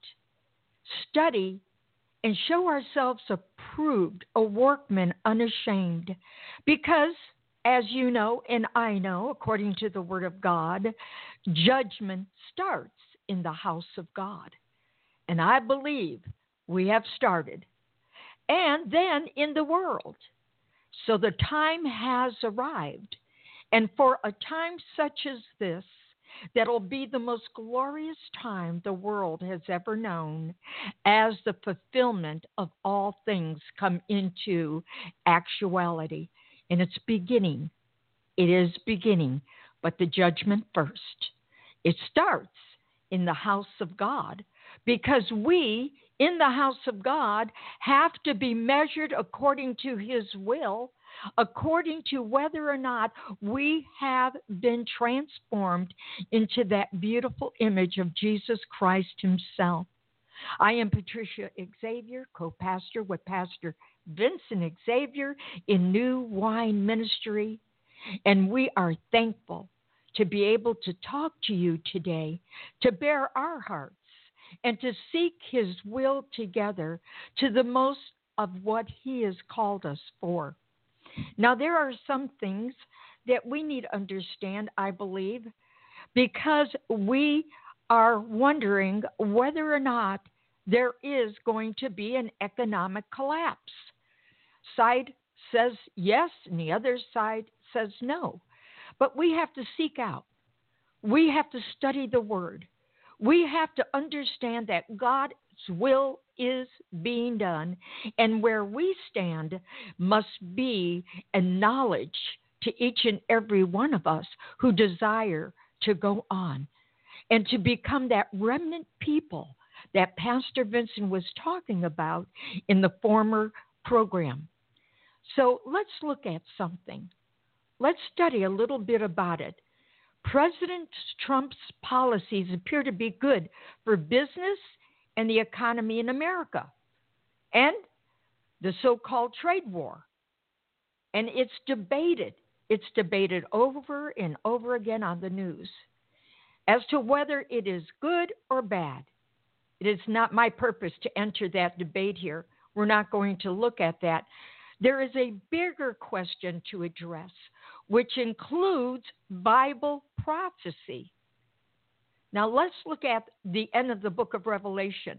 study, and show ourselves approved, a workman unashamed. Because, as you know, and I know, according to the Word of God, judgment starts in the house of God. And I believe we have started. And then in the world. So the time has arrived. And for a time such as this, that'll be the most glorious time the world has ever known, as the fulfillment of all things come into actuality. And it's beginning. It is beginning, but the judgment first. It starts in the house of God, because we, in the house of God, have to be measured according to His will, according to whether or not we have been transformed into that beautiful image of Jesus Christ Himself. I am Patricia Xavier, co-pastor with Pastor Vincent Xavier in New Wine Ministry, and we are thankful to be able to talk to you today, to bear our hearts, and to seek His will together to the most of what He has called us for. Now, there are some things that we need to understand, I believe, because we are wondering whether or not there is going to be an economic collapse. Side says yes, and the other side says no. But we have to seek out. We have to study the Word. We have to understand that God's will is being done, and where we stand must be a knowledge to each and every one of us who desire to go on and to become that remnant people that Pastor Vincent was talking about in the former program. So let's look at something. Let's study a little bit about it. President Trump's policies appear to be good for business and the economy in America, and the so-called trade war. And it's debated. It's debated over and over again on the news as to whether it is good or bad. It is not my purpose to enter that debate here. We're not going to look at that. There is a bigger question to address, which includes Bible prophecy. Now, let's look at the end of the book of Revelation.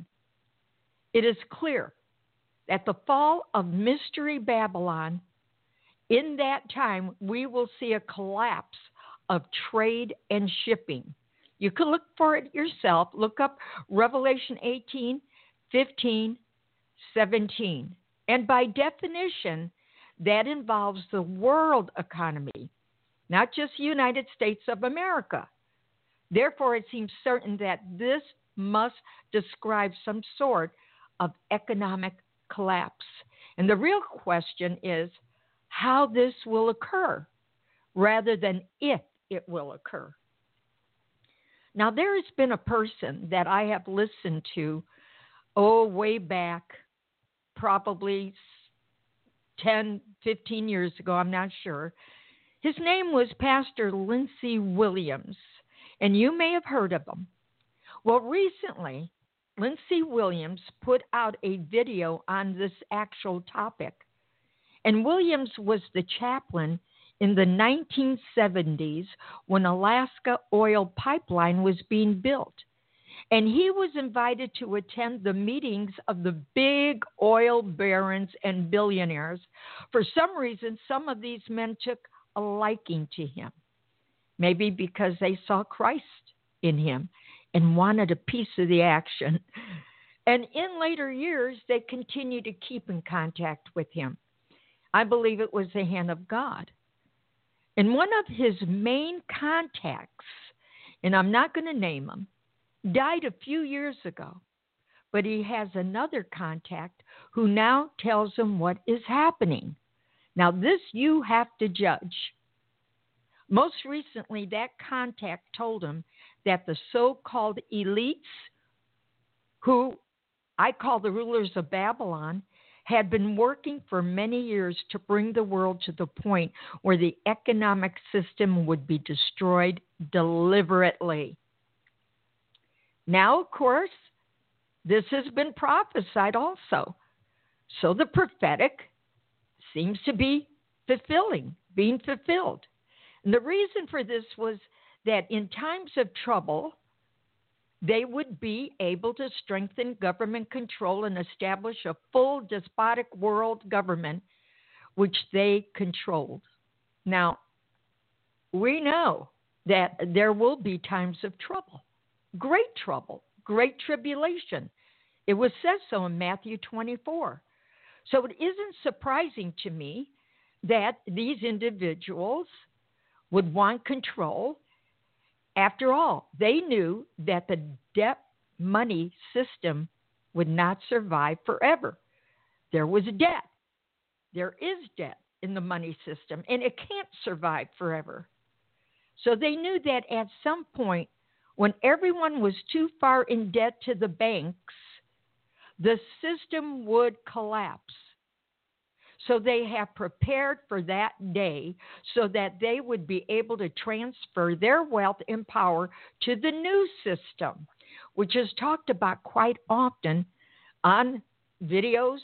It is clear that the fall of Mystery Babylon, in that time, we will see a collapse of trade and shipping. You can look for it yourself. Look up Revelation eighteen, fifteen, seventeen. And by definition, that involves the world economy, not just the United States of America. Therefore, it seems certain that this must describe some sort of economic collapse. And the real question is how this will occur rather than if it will occur. Now, there has been a person that I have listened to, oh, way back, probably ten, fifteen years ago, I'm not sure. His name was Pastor Lindsey Williams, and you may have heard of him. Well, recently, Lindsey Williams put out a video on this actual topic, and Williams was the chaplain in the nineteen seventies when Alaska Oil Pipeline was being built. And he was invited to attend the meetings of the big oil barons and billionaires. For some reason, some of these men took a liking to him. maybe because they saw Christ in him and wanted a piece of the action. And in later years, they continued to keep in contact with him. I believe it was the hand of God. And one of his main contacts, and I'm not going to name him, died a few years ago. But he has another contact who now tells him what is happening. Now, this you have to judge. Most recently, that contact told him that the so-called elites, who I call the rulers of Babylon, had been working for many years to bring the world to the point where the economic system would be destroyed deliberately. Now, of course, this has been prophesied also. So the prophetic seems to be fulfilling, being fulfilled. And the reason for this was that in times of trouble, they would be able to strengthen government control and establish a full despotic world government which they controlled. Now, we know that there will be times of trouble, great trouble, great tribulation. It was said so in Matthew twenty-four. So it isn't surprising to me that these individuals would want control. After all, they knew that the debt money system would not survive forever. There was debt. There is debt in the money system, and it can't survive forever. So they knew that at some point, when everyone was too far in debt to the banks, the system would collapse. So they have prepared for that day so that they would be able to transfer their wealth and power to the new system, which is talked about quite often on videos,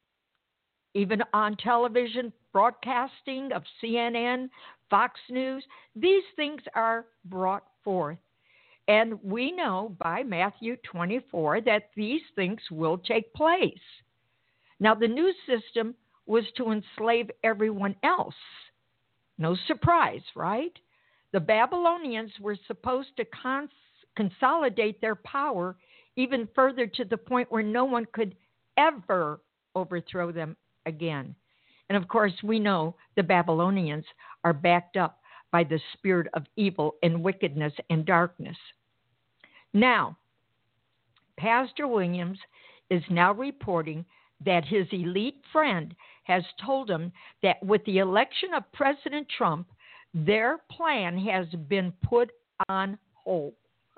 even on television broadcasting of C N N, Fox News. These things are brought forth. And we know by Matthew twenty-four that these things will take place. Now, the new system was to enslave everyone else. No surprise, right? The Babylonians were supposed to cons- consolidate their power even further to the point where no one could ever overthrow them again. And of course, we know the Babylonians are backed up by the spirit of evil and wickedness and darkness. Now, Pastor Williams is now reporting that his elite friend has told him that with the election of President Trump, their plan has been put on hold.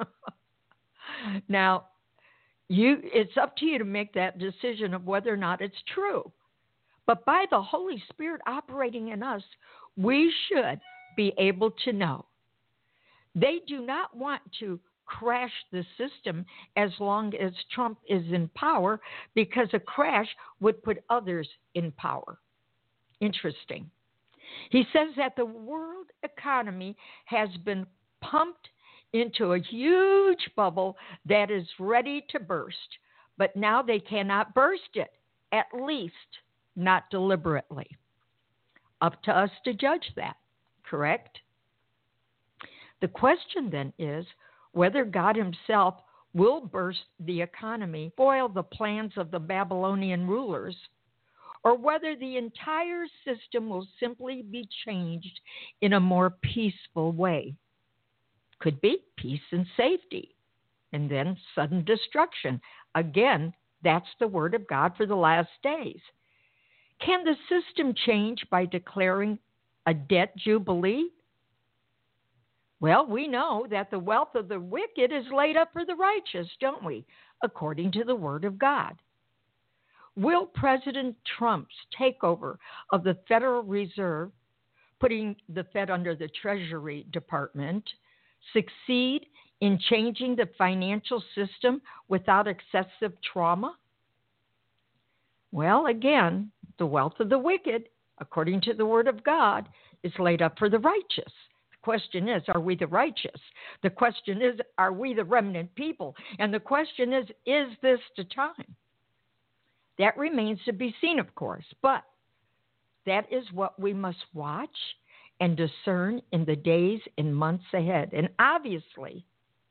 Now, you, it's up to you to make that decision of whether or not it's true. But by the Holy Spirit operating in us, we should be able to know. They do not want to crash the system as long as Trump is in power, because a crash would put others in power. Interesting. He says that the world economy has been pumped into a huge bubble that is ready to burst, but now they cannot burst it, at least not deliberately. Up to us to judge that, correct? The question then is whether God himself will burst the economy, foil the plans of the Babylonian rulers, or whether the entire system will simply be changed in a more peaceful way. Could be peace and safety, and then sudden destruction. Again, that's the word of God for the last days. Can the system change by declaring a debt jubilee? Well, we know that the wealth of the wicked is laid up for the righteous, don't we? According to the word of God. Will President Trump's takeover of the Federal Reserve, putting the Fed under the Treasury Department, succeed in changing the financial system without excessive trauma? Well, again, the wealth of the wicked, according to the word of God, is laid up for the righteous. The question is, are we the righteous? The question is, are we the remnant people? And the question is, is this the time? That remains to be seen, of course, but that is what we must watch and discern in the days and months ahead. And obviously,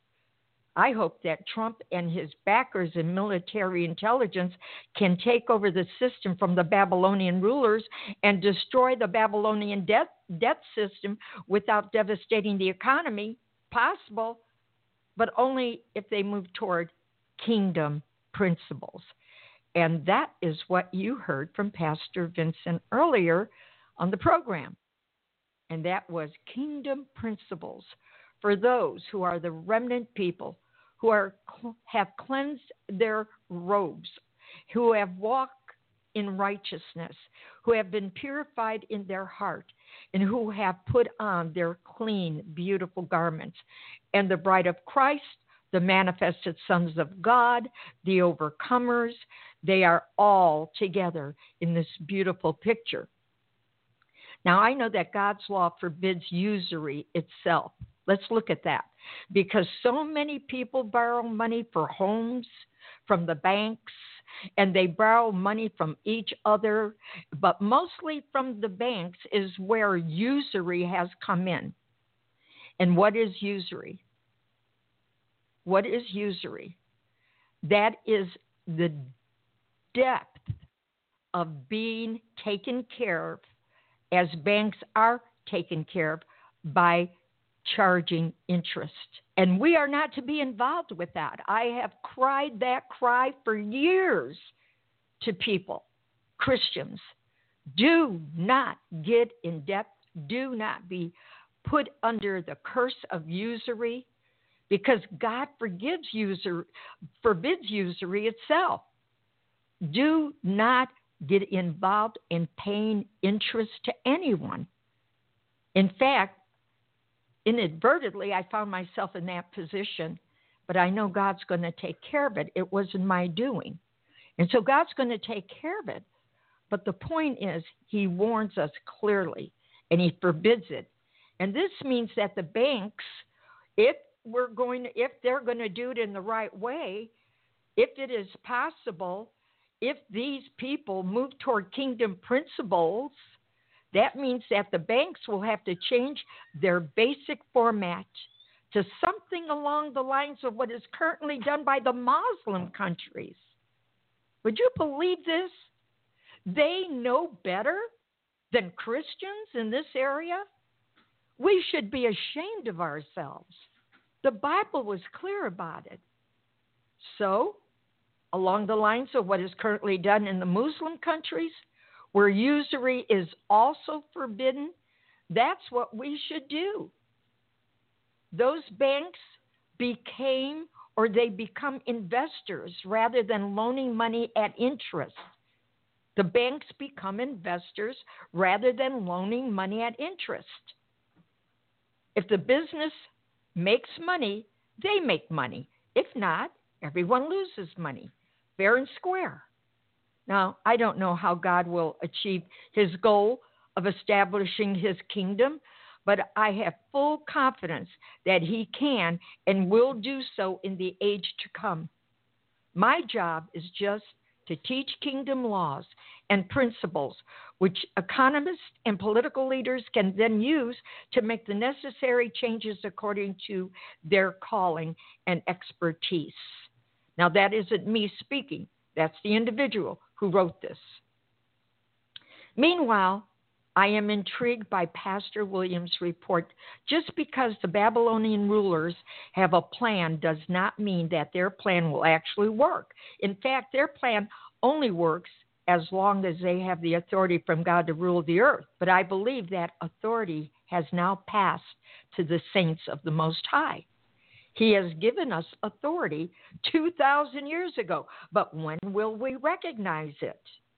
I hope that Trump and his backers and military intelligence can take over the system from the Babylonian rulers and destroy the Babylonian debt, debt system without devastating the economy. Possible, but only if they move toward kingdom principles. And that is what you heard from Pastor Vincent earlier on the program. And that was kingdom principles for those who are the remnant people, who are have cleansed their robes, who have walked in righteousness, who have been purified in their heart, and who have put on their clean, beautiful garments. And the bride of Christ, the manifested sons of God, the overcomers, they are all together in this beautiful picture. Now, I know that God's law forbids usury itself. Let's look at that. Because so many people borrow money for homes from the banks, and they borrow money from each other, but mostly from the banks is where usury has come in. And what is usury? What is usury? That is the depth of being taken care of, as banks are taken care of, by charging interest. And we are not to be involved with that. I have cried that cry for years to people, Christians. Do not get in debt. Do not be put under the curse of usury, because God forgives usury, forbids usury itself. Do not get involved in paying interest to anyone. In fact, inadvertently, I found myself in that position, but I know God's going to take care of it. It wasn't my doing. And so God's going to take care of it. But the point is, he warns us clearly, and he forbids it. And this means that the banks, if we're going to, if they're going to do it in the right way, if it is possible, if these people move toward kingdom principles, that means that the banks will have to change their basic format to something along the lines of what is currently done by the Muslim countries. Would you believe this? They know better than Christians in this area. We should be ashamed of ourselves. The Bible was clear about it. So, along the lines of what is currently done in the Muslim countries, where usury is also forbidden, that's what we should do. Those banks became, or they become investors rather than loaning money at interest. The banks become investors rather than loaning money at interest. If the business makes money, they make money. If not, everyone loses money. Fair and square. Now, I don't know how God will achieve his goal of establishing his kingdom, but I have full confidence that he can and will do so in the age to come. My job is just to teach kingdom laws and principles which economists and political leaders can then use to make the necessary changes according to their calling and expertise. Now, that isn't me speaking. That's the individual who wrote this. Meanwhile, I am intrigued by Pastor Williams' report. Just because the Babylonian rulers have a plan does not mean that their plan will actually work. In fact, their plan only works as long as they have the authority from God to rule the earth. But I believe that authority has now passed to the saints of the Most High. He has given us authority two thousand years ago. But when will we recognize it?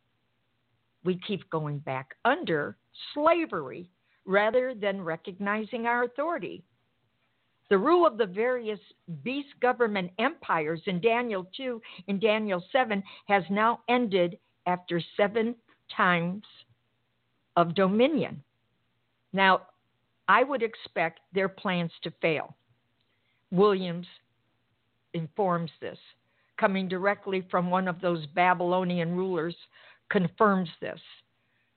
We keep going back under slavery rather than recognizing our authority. The rule of the various beast government empires in Daniel two and Daniel seven has now ended after seven times of dominion. Now, I would expect their plans to fail. Williams informs this, coming directly from one of those Babylonian rulers, confirms this.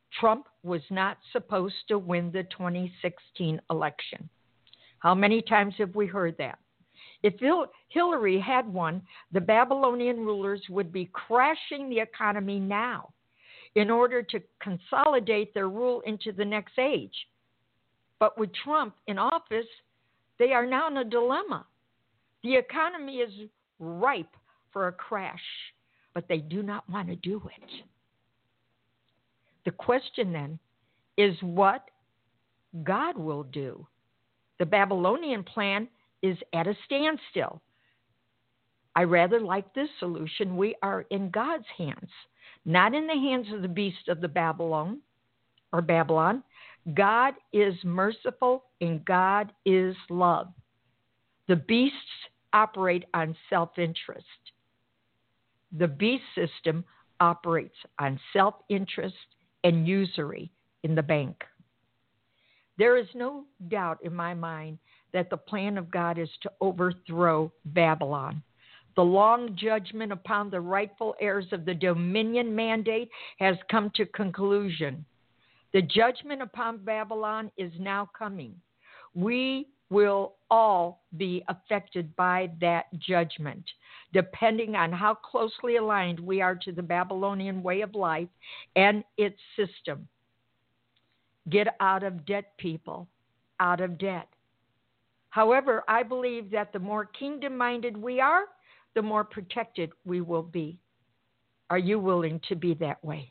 Trump was not supposed to win the twenty sixteen election. How many times have we heard that? If Hillary had won, the Babylonian rulers would be crashing the economy now in order to consolidate their rule into the next age. But with Trump in office, they are now in a dilemma. The economy is ripe for a crash, but they do not want to do it. The question then is what God will do. The Babylonian plan is at a standstill. I rather like this solution. We are in God's hands, not in the hands of the beast of the Babylon or Babylon. God is merciful and God is love. The beasts operate on self-interest. The beast system operates on self-interest and usury in the bank. There is no doubt in my mind that the plan of God is to overthrow Babylon. The long judgment upon the rightful heirs of the dominion mandate has come to conclusion. The judgment upon Babylon is now coming. We will all be affected by that judgment, depending on how closely aligned we are to the Babylonian way of life and its system. Get out of debt, people, out of debt. However, I believe that the more kingdom-minded we are, the more protected we will be. Are you willing to be that way?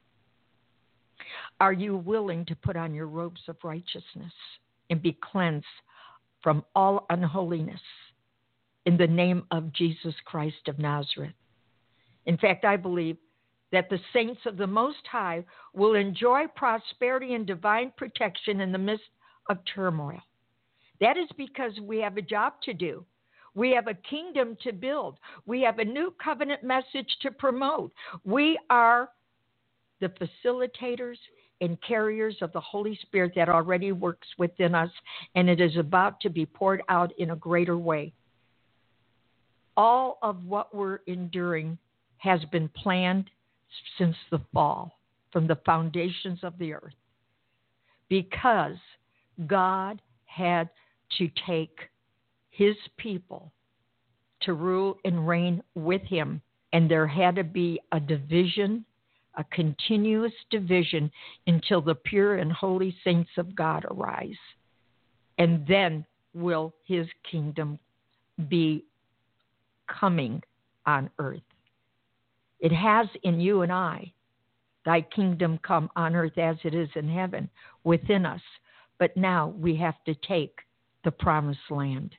Are you willing to put on your robes of righteousness and be cleansed from all unholiness in the name of Jesus Christ of Nazareth? In fact, I believe that the saints of the Most High will enjoy prosperity and divine protection in the midst of turmoil. That is because we have a job to do. We have a kingdom to build. We have a new covenant message to promote. We are the facilitators and carriers of the Holy Spirit that already works within us, and it is about to be poured out in a greater way. All of what we're enduring has been planned since the fall, from the foundations of the earth, because God had to take his people to rule and reign with him, and there had to be a division, a continuous division, until the pure and holy saints of God arise. And then will his kingdom be coming on earth. It has in you and I, thy kingdom come on earth as it is in heaven, within us. But now we have to take the promised land.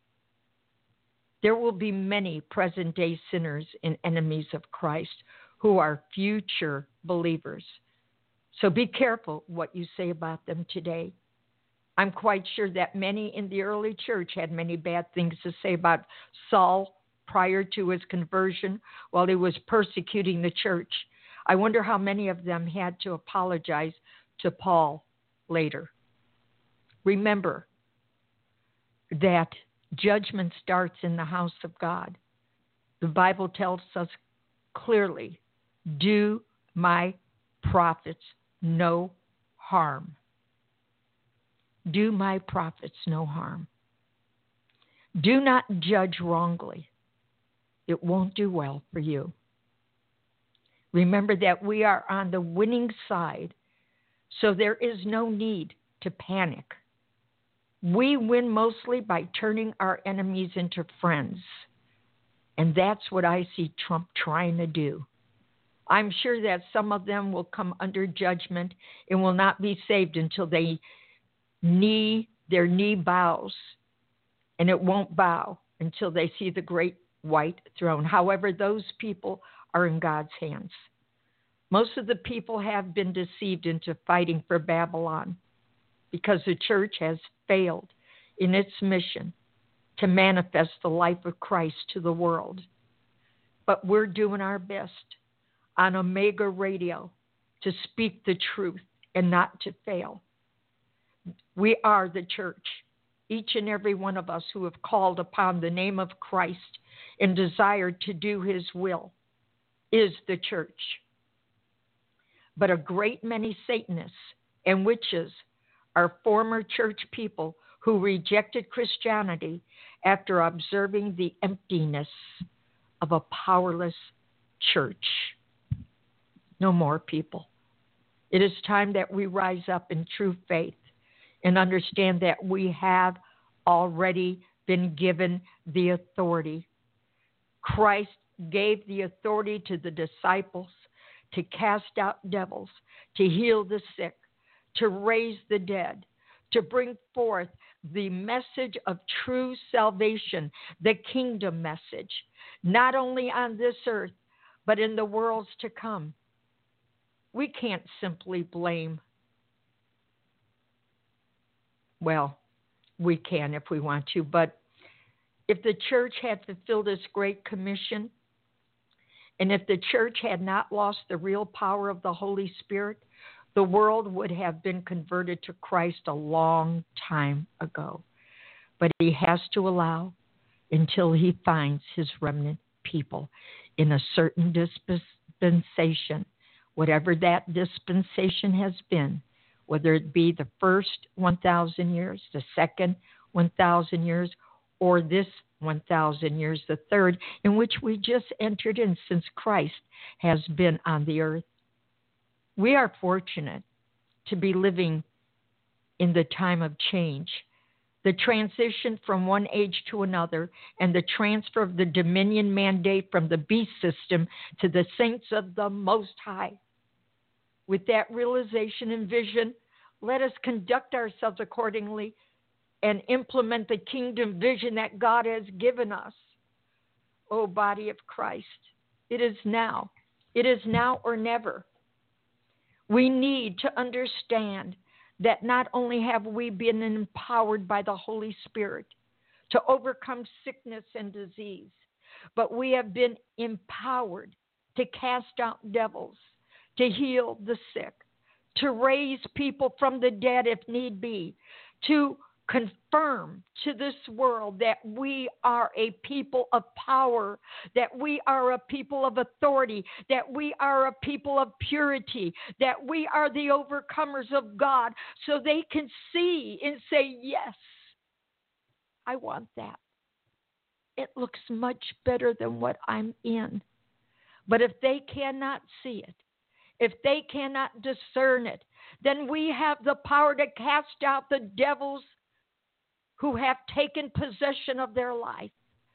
There will be many present-day sinners and enemies of Christ who are future believers. So be careful what you say about them today. I'm quite sure that many in the early church had many bad things to say about Saul prior to his conversion while he was persecuting the church. I wonder how many of them had to apologize to Paul later. Remember that judgment starts in the house of God. The Bible tells us clearly, do my prophets no harm. Do my prophets no harm. Do not judge wrongly. It won't do well for you. Remember that we are on the winning side, so there is no need to panic. We win mostly by turning our enemies into friends. And that's what I see Trump trying to do. I'm sure that some of them will come under judgment and will not be saved until they knee, their knee bows. And it won't bow until they see the great white throne. However, those people are in God's hands. Most of the people have been deceived into fighting for Babylon because the church has failed in its mission to manifest the life of Christ to the world. But we're doing our best on Omega Radio to speak the truth and not to fail. We are the church. Each and every one of us who have called upon the name of Christ and desired to do his will is the church. but a great many Satanists and witches are former church people who rejected Christianity after observing the emptiness of a powerless church. No more, people. It is time that we rise up in true faith and understand that we have already been given the authority. Christ gave the authority to the disciples to cast out devils, to heal the sick, to raise the dead, to bring forth the message of true salvation, the kingdom message, not only on this earth, but in the worlds to come. We can't simply blame. Well, we can if we want to, but if the church had fulfilled its great commission, and if the church had not lost the real power of the Holy Spirit, the world would have been converted to Christ a long time ago. But he has to allow until he finds his remnant people in a certain dispensation, whatever that dispensation has been, whether it be the first one thousand years, the second one thousand years, or this one thousand years, the third, in which we just entered in since Christ has been on the earth. We are fortunate to be living in the time of change, the transition from one age to another, and the transfer of the dominion mandate from the beast system to the saints of the Most High. With that realization and vision, let us conduct ourselves accordingly and implement the kingdom vision that God has given us. O body of Christ, it is now. It is now or never. We need to understand that not only have we been empowered by the Holy Spirit to overcome sickness and disease, but we have been empowered to cast out devils, to heal the sick, to raise people from the dead if need be, to confirm to this world that we are a people of power, that we are a people of authority, that we are a people of purity, that we are the overcomers of God, so they can see and say, yes, I want that. It looks much better than what I'm in. But if they cannot see it, if they cannot discern it, then we have the power to cast out the devils who have taken possession of their life,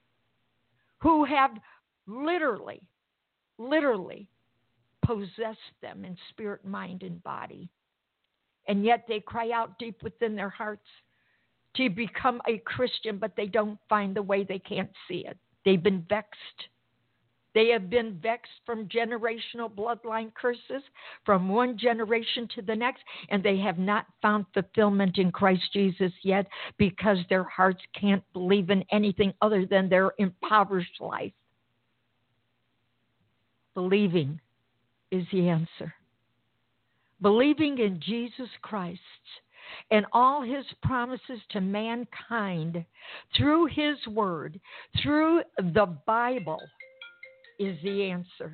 who have literally, literally possessed them in spirit, mind, and body. And yet they cry out deep within their hearts to become a Christian, but they don't find the way. They can't see it. They've been vexed. They have been vexed from generational bloodline curses from one generation to the next, and they have not found fulfillment in Christ Jesus yet because their hearts can't believe in anything other than their impoverished life. Believing is the answer. Believing in Jesus Christ and all his promises to mankind through his word, through the Bible, is the answer.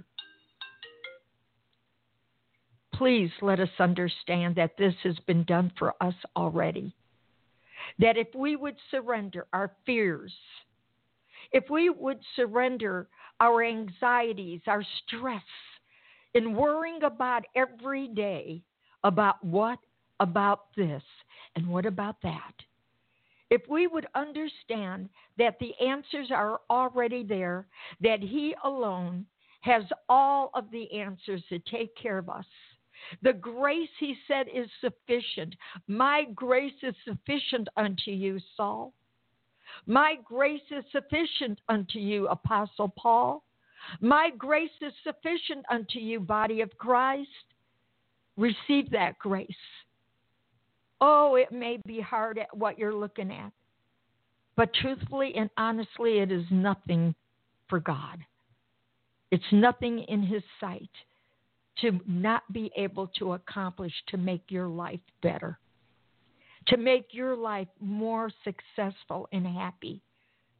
Please let us understand that this has been done for us already. That if we would surrender our fears, if we would surrender our anxieties, our stress, in worrying about every day about what about this and what about that, if we would understand that the answers are already there, that he alone has all of the answers to take care of us. The grace, he said, is sufficient. My grace is sufficient unto you, Saul. My grace is sufficient unto you, Apostle Paul. My grace is sufficient unto you, body of Christ. Receive that grace. Oh, it may be hard at what you're looking at, but truthfully and honestly, it is nothing for God. It's nothing in his sight to not be able to accomplish to make your life better, to make your life more successful and happy,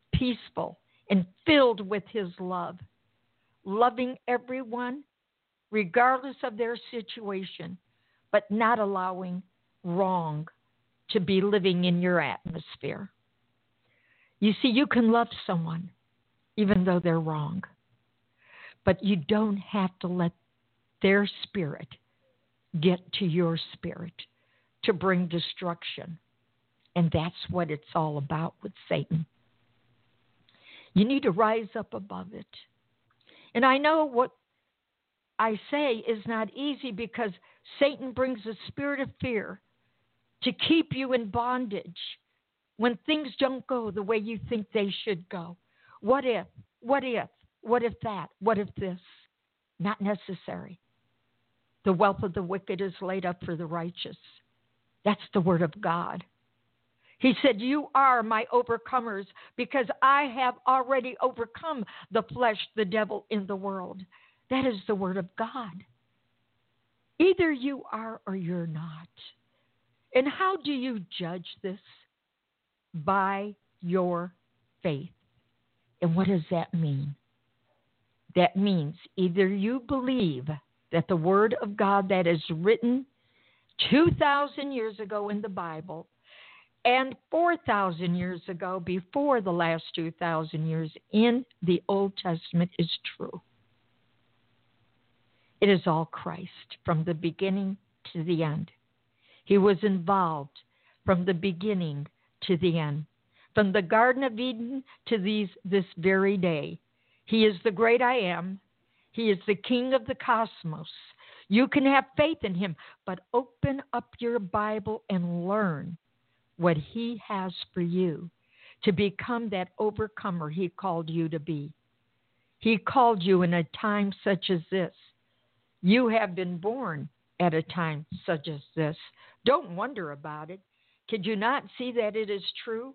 peaceful, and filled with his love, loving everyone, regardless of their situation, but not allowing wrong to be living in your atmosphere. You see, you can love someone even though they're wrong, but you don't have to let their spirit get to your spirit to bring destruction. And that's what it's all about with Satan. You need to rise up above it. And I know what I say is not easy because Satan brings a spirit of fear to keep you in bondage when things don't go the way you think they should go. What if? What if? What if that? What if this? Not necessary. The wealth of the wicked is laid up for the righteous. That's the word of God. He said, you are my overcomers because I have already overcome the flesh, the devil, in the world. That is the word of God. Either you are or you're not. And how do you judge this? By your faith. And what does that mean? That means either you believe that the word of God that is written two thousand years ago in the Bible and four thousand years ago before the last two thousand years in the Old Testament is true. It is all Christ from the beginning to the end. He was involved from the beginning to the end. From the Garden of Eden to these, this very day. He is the great I am. He is the King of the cosmos. You can have faith in him, but open up your Bible and learn what he has for you to become that overcomer he called you to be. He called you in a time such as this. You have been born at a time such as this. Don't wonder about it. Could you not see that it is true?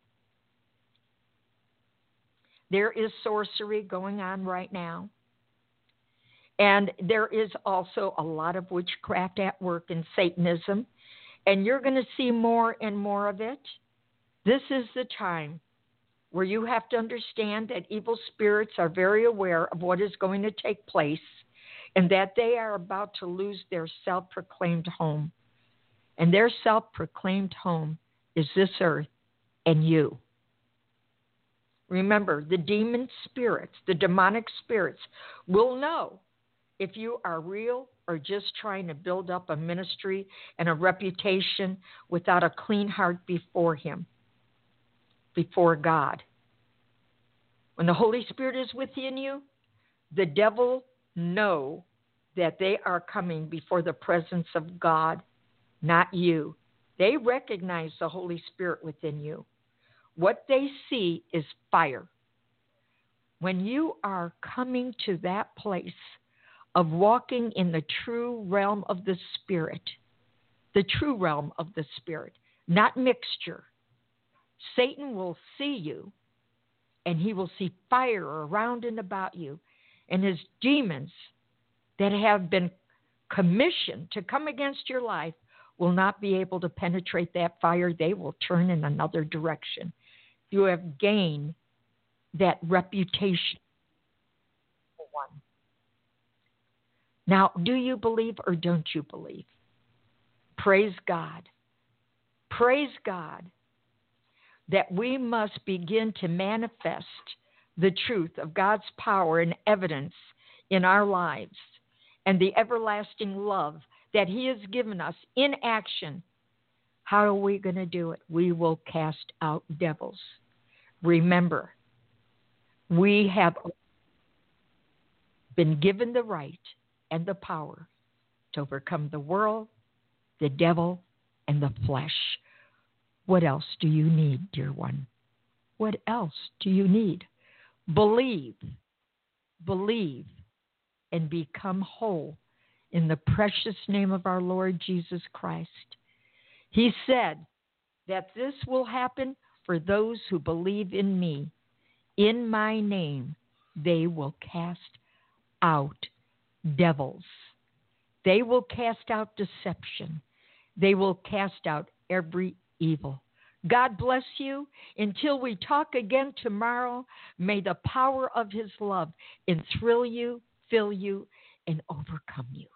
There is sorcery going on right now. And there is also a lot of witchcraft at work in Satanism. And you're going to see more and more of it. This is the time where you have to understand that evil spirits are very aware of what is going to take place and that they are about to lose their self-proclaimed home. And their self-proclaimed home is this earth and you. Remember, the demon spirits, the demonic spirits, will know if you are real or just trying to build up a ministry and a reputation without a clean heart before him, before God. When the Holy Spirit is within you, the devil know that they are coming before the presence of God, not you. They recognize the Holy Spirit within you. What they see is fire. When you are coming to that place of walking in the true realm of the Spirit, the true realm of the Spirit, not mixture, Satan will see you and he will see fire around and about you, and his demons that have been commissioned to come against your life will not be able to penetrate that fire. They will turn in another direction. You have gained that reputation for one. Now, do you believe or don't you believe? Praise God. Praise God that we must begin to manifest the truth of God's power and evidence in our lives and the everlasting love that he has given us in action. How are we going to do it? We will cast out devils. Remember, we have been given the right and the power to overcome the world, the devil, and the flesh. What else do you need, dear one? What else do you need? Believe, believe, and become whole in the precious name of our Lord Jesus Christ. He said that this will happen for those who believe in me. In my name, they will cast out devils. They will cast out deception. They will cast out every evil. God bless you. Until we talk again tomorrow, may the power of his love enthrall you, fill you, and overcome you.